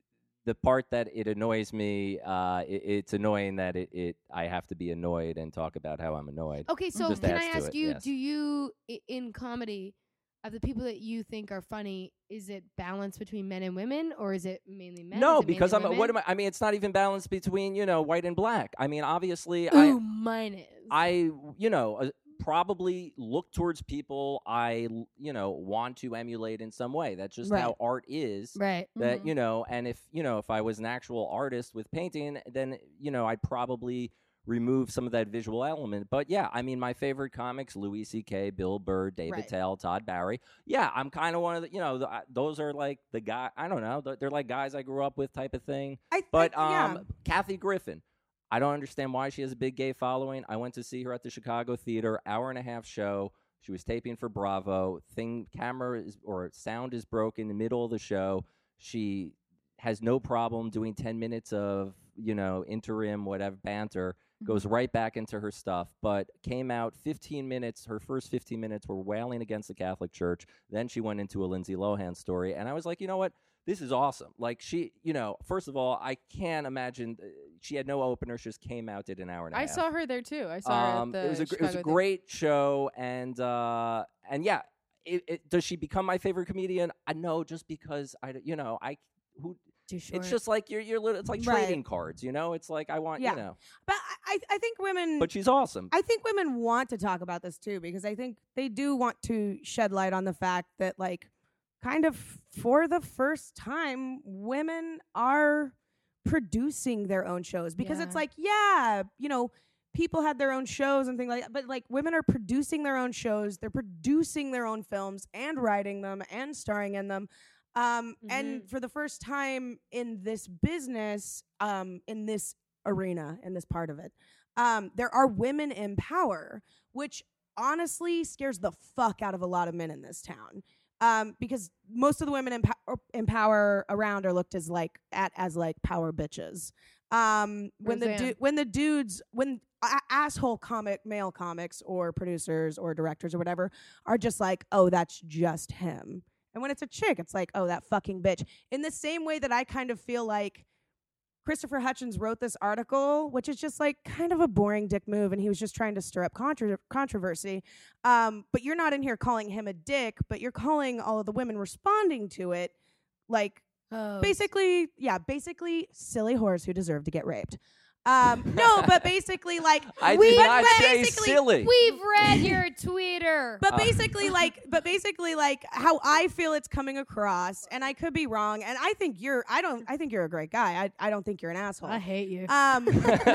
the part that it annoys me, uh, it, it's annoying that it, it I have to be annoyed and talk about how I'm annoyed. Okay, so Just can adds I to ask it, you, yes. do you, i- in comedy, of the people that you think are funny, is it balanced between men and women, or is it mainly men? No, Is it because I'm. mainly What am women? I? I mean, it's not even balanced between you know white and black. I mean, obviously, Ooh, mine is. I I you know uh, probably look towards people I l- you know want to emulate in some way. That's just Right. how art is. right. That Mhm. you know, and if you know if I was an actual artist with painting, then you know I'd probably remove some of that visual element. But yeah, I mean, my favorite comics: Louis C K, Bill Burr, David Right. Tell, Todd Barry. Yeah, I'm kind of one of the you know the, uh, those are like the guy. I don't know. They're, they're like guys I grew up with, type of thing. I think, But um, yeah. Kathy Griffin, I don't understand why she has a big gay following. I went to see her at the Chicago Theater, hour and a half show. She was taping for Bravo. Thing camera is or sound is broken in the middle of the show. She has no problem doing ten minutes of you know interim whatever banter. Goes right back into her stuff, but came out fifteen minutes. Her first fifteen minutes were wailing against the Catholic Church. Then she went into a Lindsay Lohan story, and I was like, you know what? This is awesome. Like she, you know, first of all, I can't imagine uh, she had no opener. She just came out, did an hour and a I half. saw her there too. I saw Um, her at the it was a gr- it was a Chicago thing. great show, and uh, and yeah, it, it, does she become my favorite comedian? I know, just because I, d- you know, I who. Too short. It's just like you're you're. lit- It's like Right. trading cards, you know. It's like I want, Yeah. you know. But I, I think women. But she's awesome. I think women want to talk about this too, because I think they do want to shed light on the fact that, like, kind of for the first time, women are producing their own shows. Because it's Yeah. like, yeah, you know, people had their own shows and things like that, but like women are producing their own shows, they're producing their own films and writing them and starring in them. Um, And for the first time in this business, um, in this arena, in this part of it, um, there are women in power, which honestly scares the fuck out of a lot of men in this town. Um, because most of the women in, po- in power around are looked as like at as like power bitches. Um, when the Roseanne. du- when the dudes when a- asshole comic male comics or producers or directors or whatever are just like, oh, that's just him. And when it's a chick, it's like, oh, that fucking bitch. In the same way that I kind of feel like Christopher Hutchins wrote this article, which is just like kind of a boring dick move, and he was just trying to stir up contra- controversy. Um, but you're not in here calling him a dick, but you're calling all of the women responding to it like Oh, basically, yeah, basically silly whores who deserve to get raped. Um, no, but basically like I we did but not say basically- silly. We've read your Twitter. But Uh. basically, like, but basically, like, how I feel it's coming across, and I could be wrong, and I think you're, I don't, I think you're a great guy. I, I don't think you're an asshole. I hate you. Um,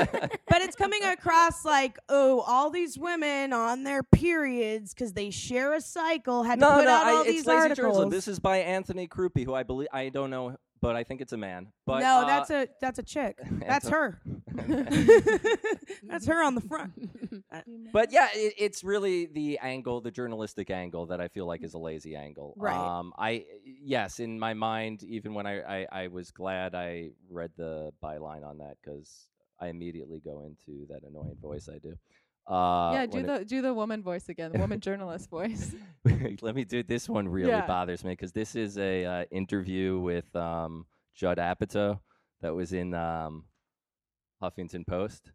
but it's coming across like, oh, all these women on their periods because they share a cycle had to no, put no, out all I, it's these lazy articles. journalism. This is by Anthony Krupe, who I believe I don't know, but I think it's a man. But no, uh, that's a that's a chick. That's her. That's her on the front. But yeah, it, it's really the angle, the journalistic angle, that I feel like is a lazy angle. Right. Um, I yes, in my mind, even when I, I, I was glad I read the byline on that, because I immediately go into that annoying voice I do. Uh, yeah, do when the do the woman voice again, the woman journalist voice. it, let me do this one. Really Yeah. bothers me because this is a uh, interview with um, Judd Apatow that was in um, Huffington Post.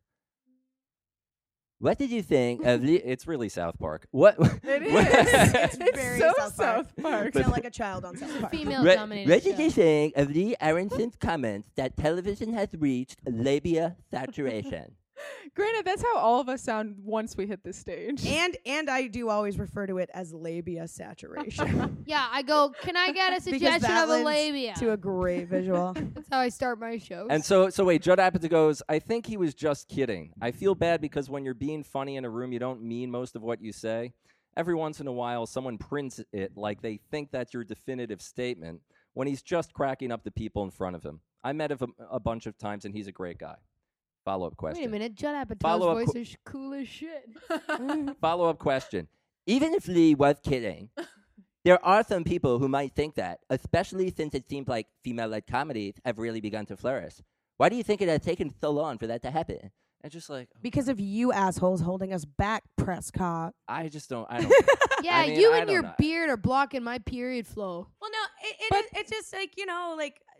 What did you think of the? It's really South Park. What? It is. what- It's It's very so South Park. South Park. I sound like a child on South Park. Female What, dominated. what did show. you think of Lee Aronson's comments that television has reached labia saturation? Granted, that's how all of us sound once we hit this stage. And and I do always refer to it as labia saturation. Yeah, I go, can I get a Because suggestion that of a lends labia? to a great visual. That's how I start my shows. And so, so wait, Judd Apatow goes, I think he was just kidding. I feel bad because when you're being funny in a room, you don't mean most of what you say. Every once in a while, someone prints it like they think that's your definitive statement when he's just cracking up the people in front of him. I met him a, a bunch of times, and he's a great guy. Follow-up question. Wait a minute, Judd Apatow's Follow-up voice qu- is cool as shit. Follow-up question. Even if Lee was kidding, there are some people who might think that, especially since it seems like female-led comedies have really begun to flourish. Why do you think it has taken so long for that to happen? And just like, Because of you assholes holding us back, Prescott. I just don't, I don't. Yeah, I mean, you I and don't your know. beard are blocking my period flow. Well, no, it, it But- is- it's just like, you know, like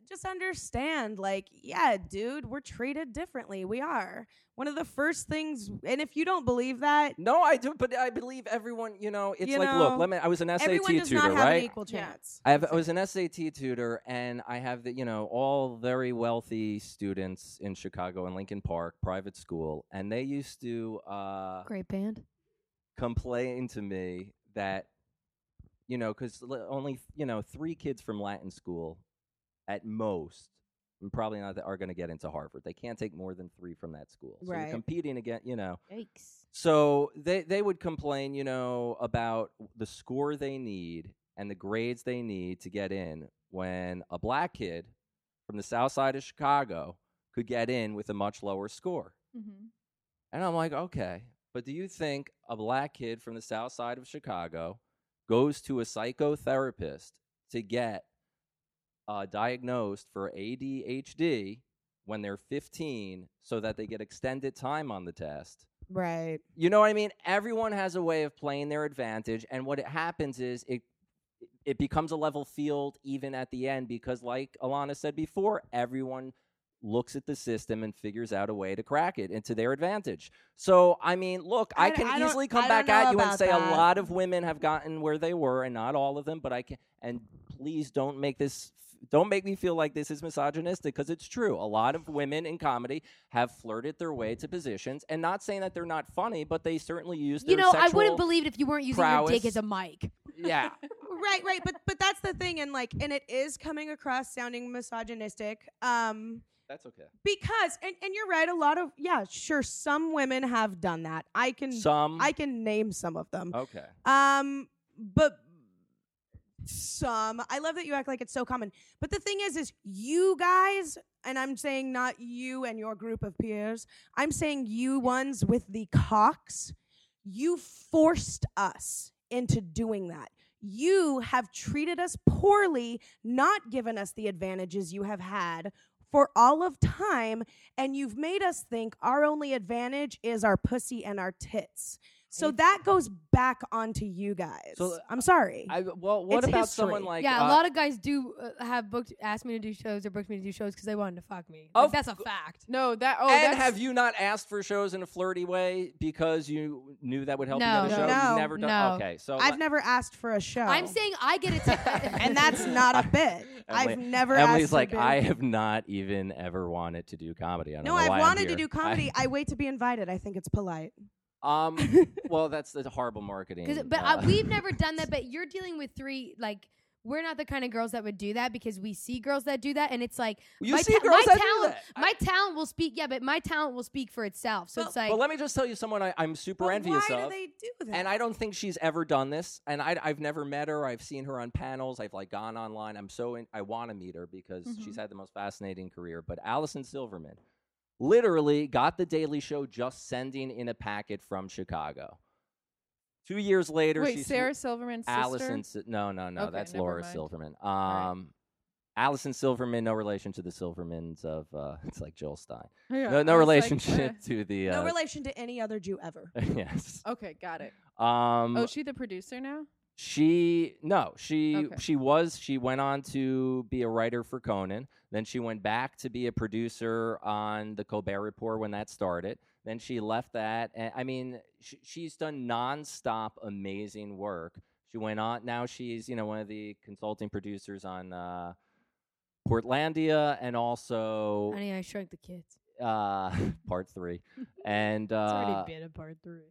just understand, like, yeah, dude, we're treated differently. We are. One of the first things, and if you don't believe that, No, I do, but I believe everyone. You know, it's You like, know, look, let me. I was an S A T everyone does tutor, not have right? an equal Yeah. chance. I, have, I was an S A T tutor, and I have the, you know, all very wealthy students in Chicago and Lincoln Park, private school, and they used to uh, Great band. complain to me that, you know, because only, you know, three kids from Latin school at most, and probably not, that are going to get into Harvard. They can't take more than three from that school. So Right. you're competing against, you know. Yikes. So they, they would complain, you know, about the score they need and the grades they need to get in when a black kid from the south side of Chicago could get in with a much lower score. Mm-hmm. And I'm like, okay, but do you think a black kid from the south side of Chicago goes to a psychotherapist to get uh, diagnosed for A D H D when they're fifteen so that they get extended time on the test? Right. You know what I mean? Everyone has a way of playing their advantage, and what it happens is it it becomes a level field even at the end because, like Alana said before, everyone looks at the system and figures out a way to crack it into their advantage. So, I mean, look, I, I- can I don't- easily come I back don't know at you and about say that. a lot of women have gotten where they were, and not all of them, but I can. And please don't make this. Don't make me feel like this is misogynistic, because it's true. A lot of women in comedy have flirted their way to positions, and not saying that they're not funny, but they certainly use their You know, I sexual wouldn't believe it if you weren't using your dick prowess. as a mic. Yeah. Right, right, but but that's the thing, and like, and it is coming across sounding misogynistic, um, That's okay. because, and, and you're right, a lot of, yeah, sure, some women have done that. I can, Some. I can name some of them. Okay. Um, but some, I love that you act like it's so common. But the thing is, is you guys, and I'm saying not you and your group of peers, I'm saying you ones with the cocks, you forced us into doing that. You have treated us poorly, not given us the advantages you have had for all of time, and you've made us think our only advantage is our pussy and our tits. So that goes back onto you guys. So, I'm sorry. I, well, what It's about history. someone like yeah, uh, a lot of guys do uh, have booked, asked me to do shows or booked me to do shows because they wanted to fuck me. Like, Of that's a cou- fact. No, that oh, and that's, have you not asked for shows in a flirty way because you knew that would help No. you get a show? No. You've never done. No. Okay, so I've never asked for a show. I'm saying I get it. To- and that's not a bit. I've Emily- never Emily's asked for like, big- I have not even ever wanted to do comedy. I don't No, know I've why I'm wanted to here. do comedy. I wait to be invited. I think it's polite. um, well, that's the horrible marketing. 'Cause- but uh, uh, we've never done that. But you're dealing with three, like, we're not the kind of girls that would do that because we see girls that do that, and it's like You my, see ta- girls my that do talent, that. I- my talent will speak. Yeah, but my talent will speak for itself. So Well- it's like, But let me just tell you someone I, I'm super But envious why of. do they do that? And I don't think she's ever done this. And I, I've never met her. I've seen her on panels. I've like gone online. I'm so in, I want to meet her because Mhm. she's had the most fascinating career. But Allison Silverman literally got the Daily Show just sending in a packet from Chicago. Two years later, wait, she's Sarah Silverman's sister. Allison. Si- No, no, no. Okay, that's never Laura mind. Silverman. Um, right. Allison Silverman, no relation to the Silvermans of. Uh, it's like Joel Stein. Yeah, No, no I was like, relationship eh. to the. no Uh, relation to any other Jew ever. yes. Okay, got it. Um, Oh, is she the producer now? She no, she Okay. she was she went on to be a writer for Conan. Then she went back to be a producer on the Colbert Report when that started. Then she left that. And I mean, sh- she's done nonstop amazing work. She went on. Now she's you know one of the consulting producers on uh, Portlandia and also honey, I shrunk the kids. uh, part three. And It's uh, already been a part three.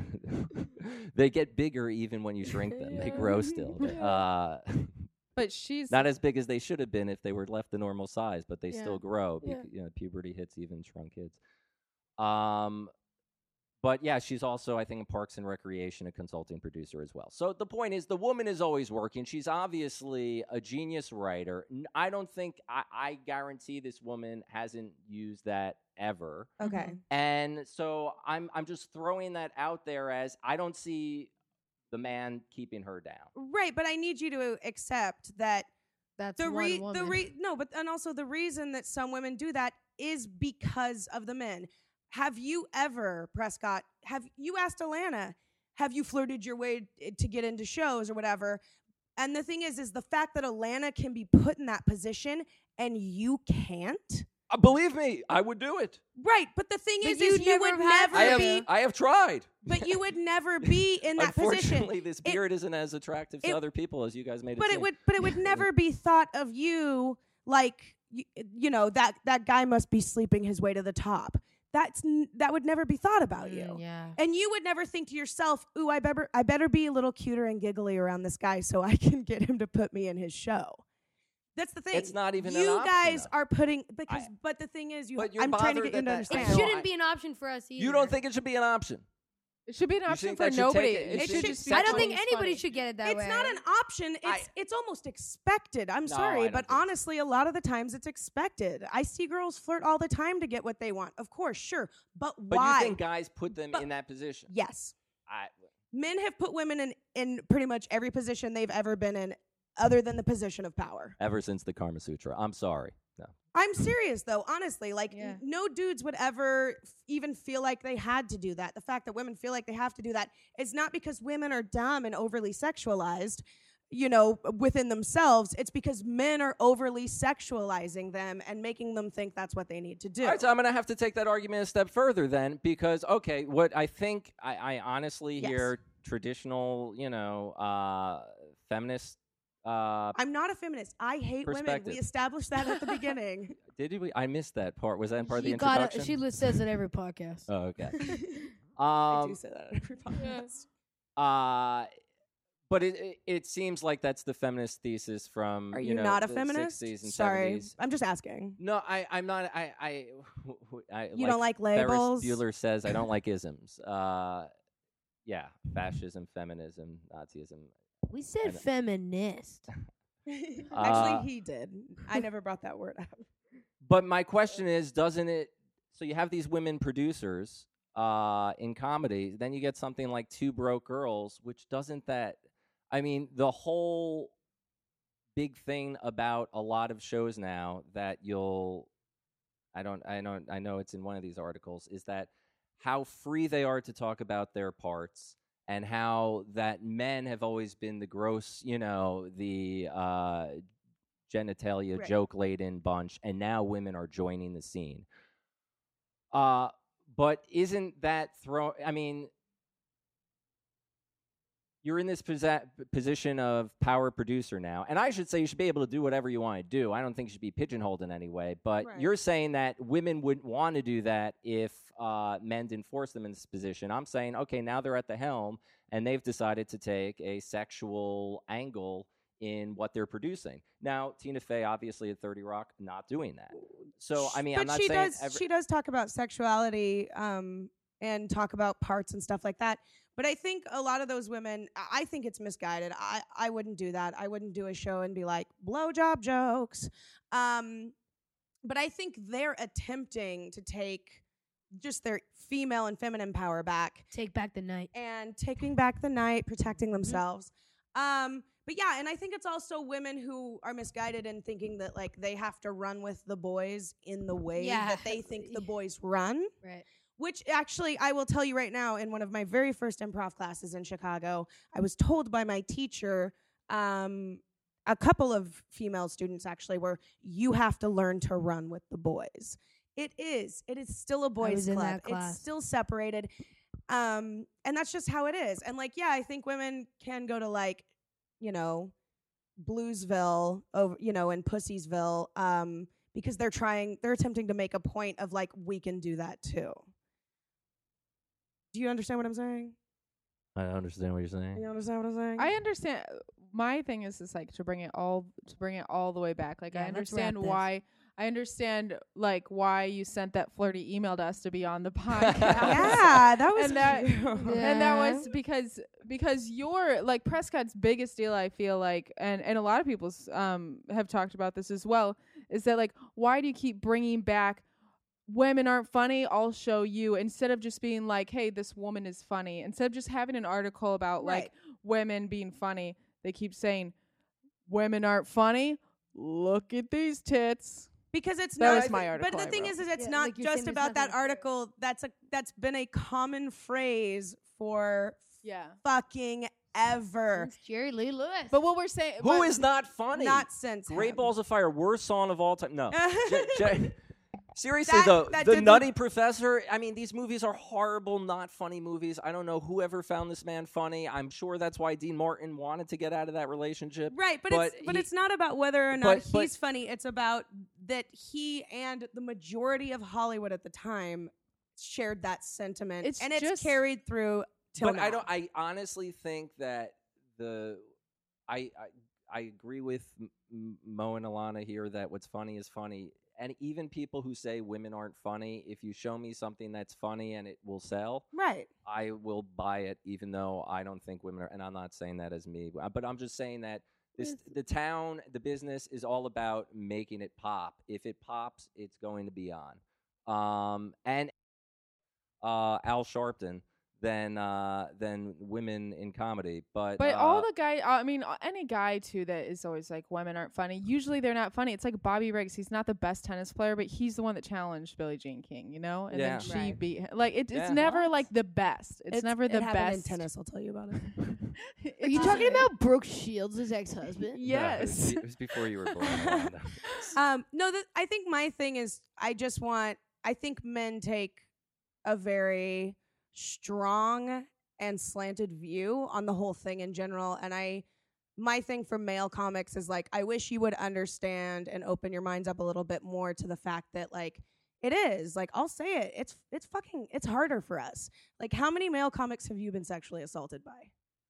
they get bigger even when you shrink them. They Yeah. grow still. Uh, But she's not as big as they should have been if they were left the normal size, but they Yeah. still grow. Bec- Yeah. You know, puberty hits even shrunk kids. Um, but yeah, she's also, I think, in Parks and Recreation, a consulting producer as well. So the point is, the woman is always working. She's obviously a genius writer. N- I don't think, I, I guarantee this woman hasn't used that ever. Okay. And so I'm I'm just throwing that out there as I don't see the man keeping her down. Right, but I need you to accept that That's the one re- woman. the re- no, but and also the reason that some women do that is because of the men. Have you ever, Prescott, have you asked Alana, have you flirted your way t- to get into shows or whatever? And the thing is, is the fact that Alana can be put in that position and you can't? Uh, believe me, I would do it. Right, but the thing But is, you'd is you never would have never I have, be, I have tried. but you would never be in that position. Unfortunately, this It- beard isn't as attractive to it- other people as you guys made it But seem. it would, but it would never be thought of you like you, you know that that guy must be sleeping his way to the top. That's n- that would never be thought about you. Mm, yeah. And you would never think to yourself, "Ooh, I better I better be a little cuter and giggly around this guy so I can get him to put me in his show." That's the thing. It's not even an you option, guys though. are putting because I- but the thing is you But you're I'm trying to bothered get you to that that- understand. It I know, shouldn't I- be an option for us either. You don't think it should be an option? It should be an You option think for that should take nobody. it- It, it should should just be. be I don't think someone's anybody funny. should get it that It's way. not an option. It's I- it's almost expected. I'm No, I sorry, don't but think so. honestly, a lot of the times it's expected. I see girls flirt all the time to get what they want. Of course, sure, but, But why? you think guys put them But- in that position? Yes, I, men have put women in in pretty much every position they've ever been in, other than the position of power. ever since the Kama Sutra. I'm sorry. No. I'm serious though, honestly. Like Yeah. n- no dudes would ever f- even feel like they had to do that. The fact that women feel like they have to do that is not because women are dumb and overly sexualized, you know, within themselves. It's because men are overly sexualizing them and making them think that's what they need to do. All right, so I'm going to have to take that argument a step further then, because, okay, what I think, I, I honestly Yes. hear traditional, you know, uh, feminist. Uh, I'm not a feminist. I hate women. Perspective. We established that at the beginning. did we? I missed that part. Was that part of She the got it. introduction? She li- says it every podcast. Oh, okay. I um, do say that at every podcast. uh, but it, it it seems like that's the feminist thesis from Are you you, know, not a the feminist? sixties and Sorry, seventies. I'm just asking. No, I I'm not. I I, I You don't like labels? Ferris Bueller says I don't like isms. Uh, yeah, fascism, feminism, Nazism. We said I know. feminist. Uh, Actually, he did. I never brought that word up. But my question is, doesn't it? So you have these women producers uh, in comedy, then you get something like Two Broke Girls, which doesn't that? I mean, the whole big thing about a lot of shows now that you'll, I don't, I don't, I know it's in one of these articles, is that how free they are to talk about their parts. And how that men have always been the gross, you know, the uh, genitalia Right. joke-laden bunch, and now women are joining the scene. Uh, but isn't that throw? I mean, you're in this posi- position of power producer now, and I should say you should be able to do whatever you want to do. I don't think you should be pigeonholed in any way. But Right. you're saying that women wouldn't want to do that if uh, men didn't force them in this position. I'm saying, okay, now they're at the helm, and they've decided to take a sexual angle in what they're producing. Now, Tina Fey, obviously at thirty Rock, not doing that. So, I mean, but I'm not she saying does. every- she does talk about sexuality um, and talk about parts and stuff like that. But I think a lot of those women, I I think it's misguided. I, I wouldn't do that. I wouldn't do a show and be like blowjob jokes. Um, but I think they're attempting to take just their female and feminine power back Take back the night. and taking back the night, protecting themselves. Um, but yeah, and I think it's also women who are misguided in thinking that like they have to run with the boys in the way Yeah. that they think the boys run. Right. Which actually, I will tell you right now, in one of my very first improv classes in Chicago, I was told by my teacher, um, a couple of female students actually, were you have to learn to run with the boys. It is. It is still a boys' was in club. that class. It's still separated. Um, and that's just how it is. And like, yeah, I think women can go to like, you know, Bluesville, over, you know, and Pussiesville, um, because they're trying, they're attempting to make a point of like, we can do that too. Do you understand what I'm saying? I don't understand what you're saying. You understand what I'm saying? I understand. My thing is just like to bring it all to bring it all the way back. Like Yeah, I let's understand wrap this. why. I understand like why you sent that flirty email to us to be on the podcast. yeah, that was And that- cute. And that was because because you're like Prescott's biggest deal, I feel like, and and a lot of people's um have talked about this as well, is that like why do you keep bringing back women aren't funny, I'll show you, instead of just being like, hey, this woman is funny, instead of just having an article about like Right. women being funny, they keep saying women aren't funny, look at these tits. Because it's That not. was my article But the I thing wrote. is, is it's Yeah, not like you're saying just there's about that nothing- article. That's a that's been a common phrase for Yeah. fucking ever. It's Jerry Lee Lewis. But what we're saying, Who but- is not funny? Not since Great him. Balls of Fire, worst song of all time. No. J- J- Seriously, That- though, that The did Nutty look- Professor, I mean, these movies are horrible, not funny movies. I don't know whoever found this man funny. I'm sure that's why Dean Martin wanted to get out of that relationship. Right, but, But it's but he- it's not about whether or not but- but- he's funny. It's about that he and the majority of Hollywood at the time shared that sentiment, It's and it's just- carried through till But now. I don't. I honestly think that the I I, I agree with M- M- Mo and Alana here that what's funny is funny, and even people who say women aren't funny, if you show me something that's funny and it will sell, right. I will buy it, even though I don't think women are. And I'm not saying that as me, but but I'm just saying that this the town, the business is all about making it pop. If it pops, it's going to be on. Um, and uh, Al Sharpton than uh, than women in comedy, but But uh, all the guy, I mean, uh, any guy too that is always like women aren't funny. Usually they're not funny. It's like Bobby Riggs. He's not the best tennis player, but he's the one that challenged Billie Jean King, you know. And Yeah. then she Right. beat him. Like it, it's Yeah. never like the best. It's, never the it happened best. in tennis. I'll tell you about it. Are you talking about Brooke Shields' ex-husband? no, it was Yes. be- it was before you were born. Alana. Um, no, th- I think my thing is I just want. I think men take a very strong and slanted view on the whole thing in general, and I. My thing for male comics is like I wish you would understand and open your minds up a little bit more to the fact that like it is like I'll say it it's it's fucking it's harder for us. Like how many male comics have you been sexually assaulted by?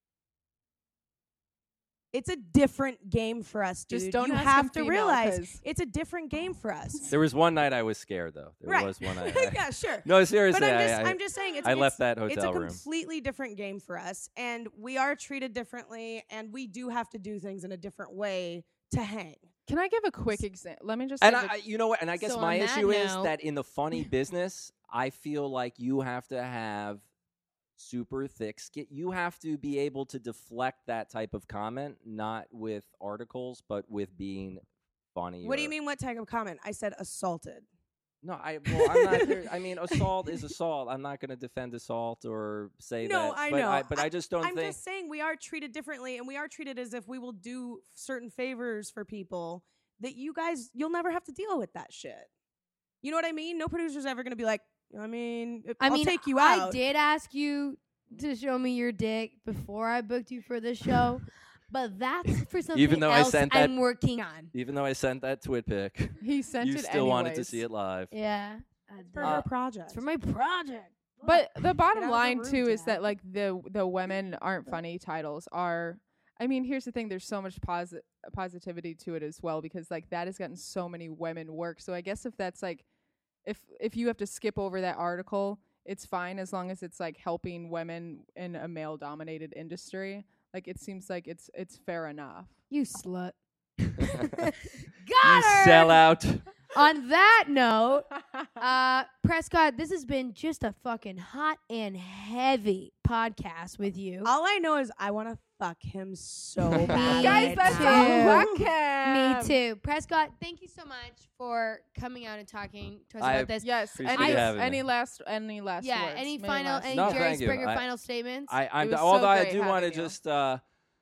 It's a different game for us, dude. Just don't you ask have him to female, realize 'cause- it's a different game for us. There was one night I was scared though. There Right. was one night. I, Yeah, sure. No, seriously, But I'm just, I, I, I'm just saying, it's, I it's, left that it's hotel a room. completely different game for us, and we are treated differently, and we do have to do things in a different way to hang. Can I give a quick example? Let me just. And give I, a- I- you know what? And I guess So my on that issue is note- that in the funny business, I feel like you have to have super thick skin. You have to be able to deflect that type of comment, not with articles, but with being funny. What do you or- mean? What type of comment? I said assaulted. No, I well, I'm not. There, I mean, assault is assault. I'm not going to defend assault or say No, that. I but know. I, but I just don't I'm think. just saying we are treated differently, and we are treated as if we will do certain favors for people that you guys, you'll never have to deal with that shit. You know what I mean? No producer's ever going to be like, I mean, I I'll mean, take you I out. did ask you to show me your dick before I booked you for this show, but that's for something Even though I else sent that- I'm working on. Even though I sent that twit pic, he sent you it still wanted to anyways. see it live. Yeah. for Uh, her project. It's for my project. But the out bottom of the line room, too is Dad. that like the the women aren't funny titles are. I mean, here's the thing: there's so much posi- positivity to it as well because like that has gotten so many women work. So I guess if that's like, if if you have to skip over that article, it's fine as long as it's like helping women in a male-dominated industry. Like it seems like it's it's fair enough. You slut. You Got her! sell out. On that note, uh, Prescott, this has been just a fucking hot and heavy podcast with you. All I know is I want to fuck him so Me bad. Guys, right let's now. go fuck him. Me too. Prescott, thank you so much for coming out and talking to us I about this. Yes. Appreciate Any you having any me. last any last Yeah, words? any Maybe final, last any No, Jerry thank you. Springer I- final statements? I, I'm was so although I great do want to having you. just. Uh,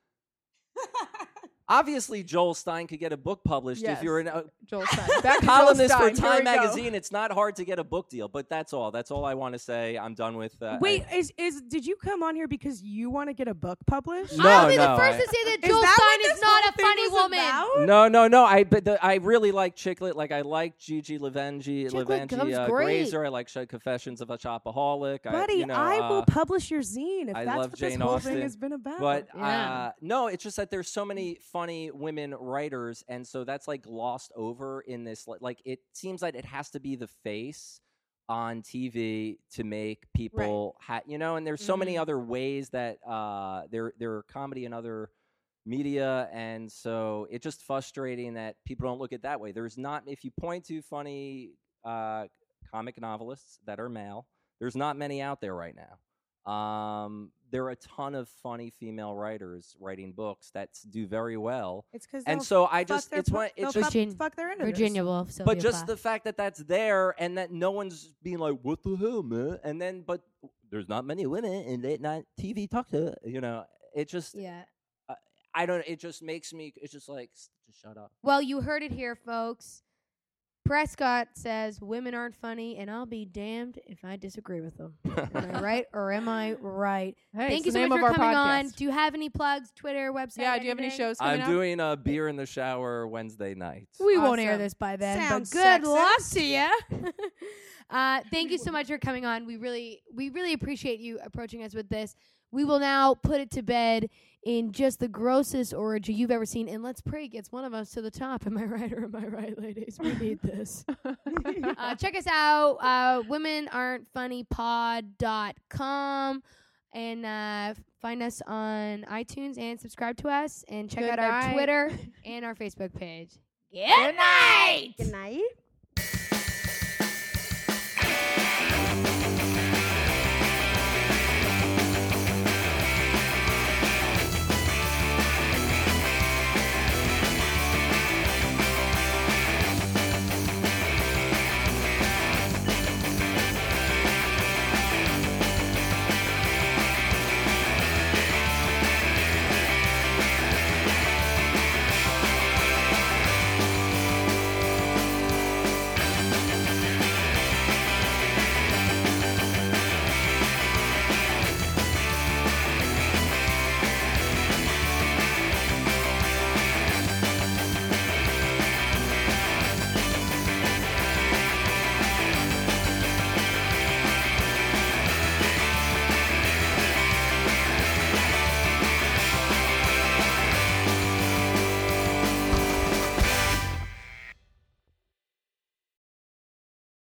Obviously, Joel Stein could get a book published if you're Yes. an, uh, Joel Stein. Back to columnist Joel for Stein. Here Time we go. Magazine. It's not hard to get a book deal, but that's all. That's all I want to say. I'm done with. Uh, Wait, I, is is did you come on here because you want to get a book published? No, I'll be no, the first I- to say that Is Joel that Stein what is this not whole a thing funny was woman. about? no, no, no. I but the, I really like Chicklet. Like I like Gigi Levangi, Chicklet Levangi Gum's uh, great. Grazer. I like Sh- Confessions of a Shopaholic. I, Buddy, you know, I will uh, publish your zine if I that's love what this Jane whole Austen, thing has been about. But Yeah. uh, no, it's just that there's so many funny women writers, and so that's like glossed over in this. li- Like it seems like it has to be the face on T V to make people, ha- you know. And there's so many Mhm. other ways that uh, there there are comedy and other media, and so it's just frustrating that people don't look at it that way. There's not if you point to funny uh, comic novelists that are male, there's not many out there right now. Um, there are a ton of funny female writers writing books that s- do very well, it's because and so I just it's one it's just Virgin- fuck their editors. Virginia Woolf, Sylvia but just Plath. the fact that that's there and that no one's being like, what the hell, man? And then, but there's not many women in late night T V talk to, you know. it just Yeah. uh, I don't. It just makes me. It's just like s- just shut up. Well, you heard it here, folks. Prescott says women aren't funny, and I'll be damned if I disagree with them. Am I right or am I right? Hey, Thank it's you the so name much of for our coming podcast. on. Do you have any plugs? Twitter, website? Yeah. Do you have any anything? shows coming I'm up? doing a beer in the shower Wednesday night. We won't air Awesome. this by then, Sounds but good sexist. luck to you. uh, thank you so much for coming on. We really, we really appreciate you approaching us with this. We will now put it to bed in just the grossest orgy you've ever seen, and let's pray it gets one of us to the top. Am I right or am I right, ladies? We need this. uh, check us out, uh, women aren't funny pod dot com, and uh, find us on iTunes and subscribe to us, and check Good out our night. Twitter and our Facebook page. Good night. Good night.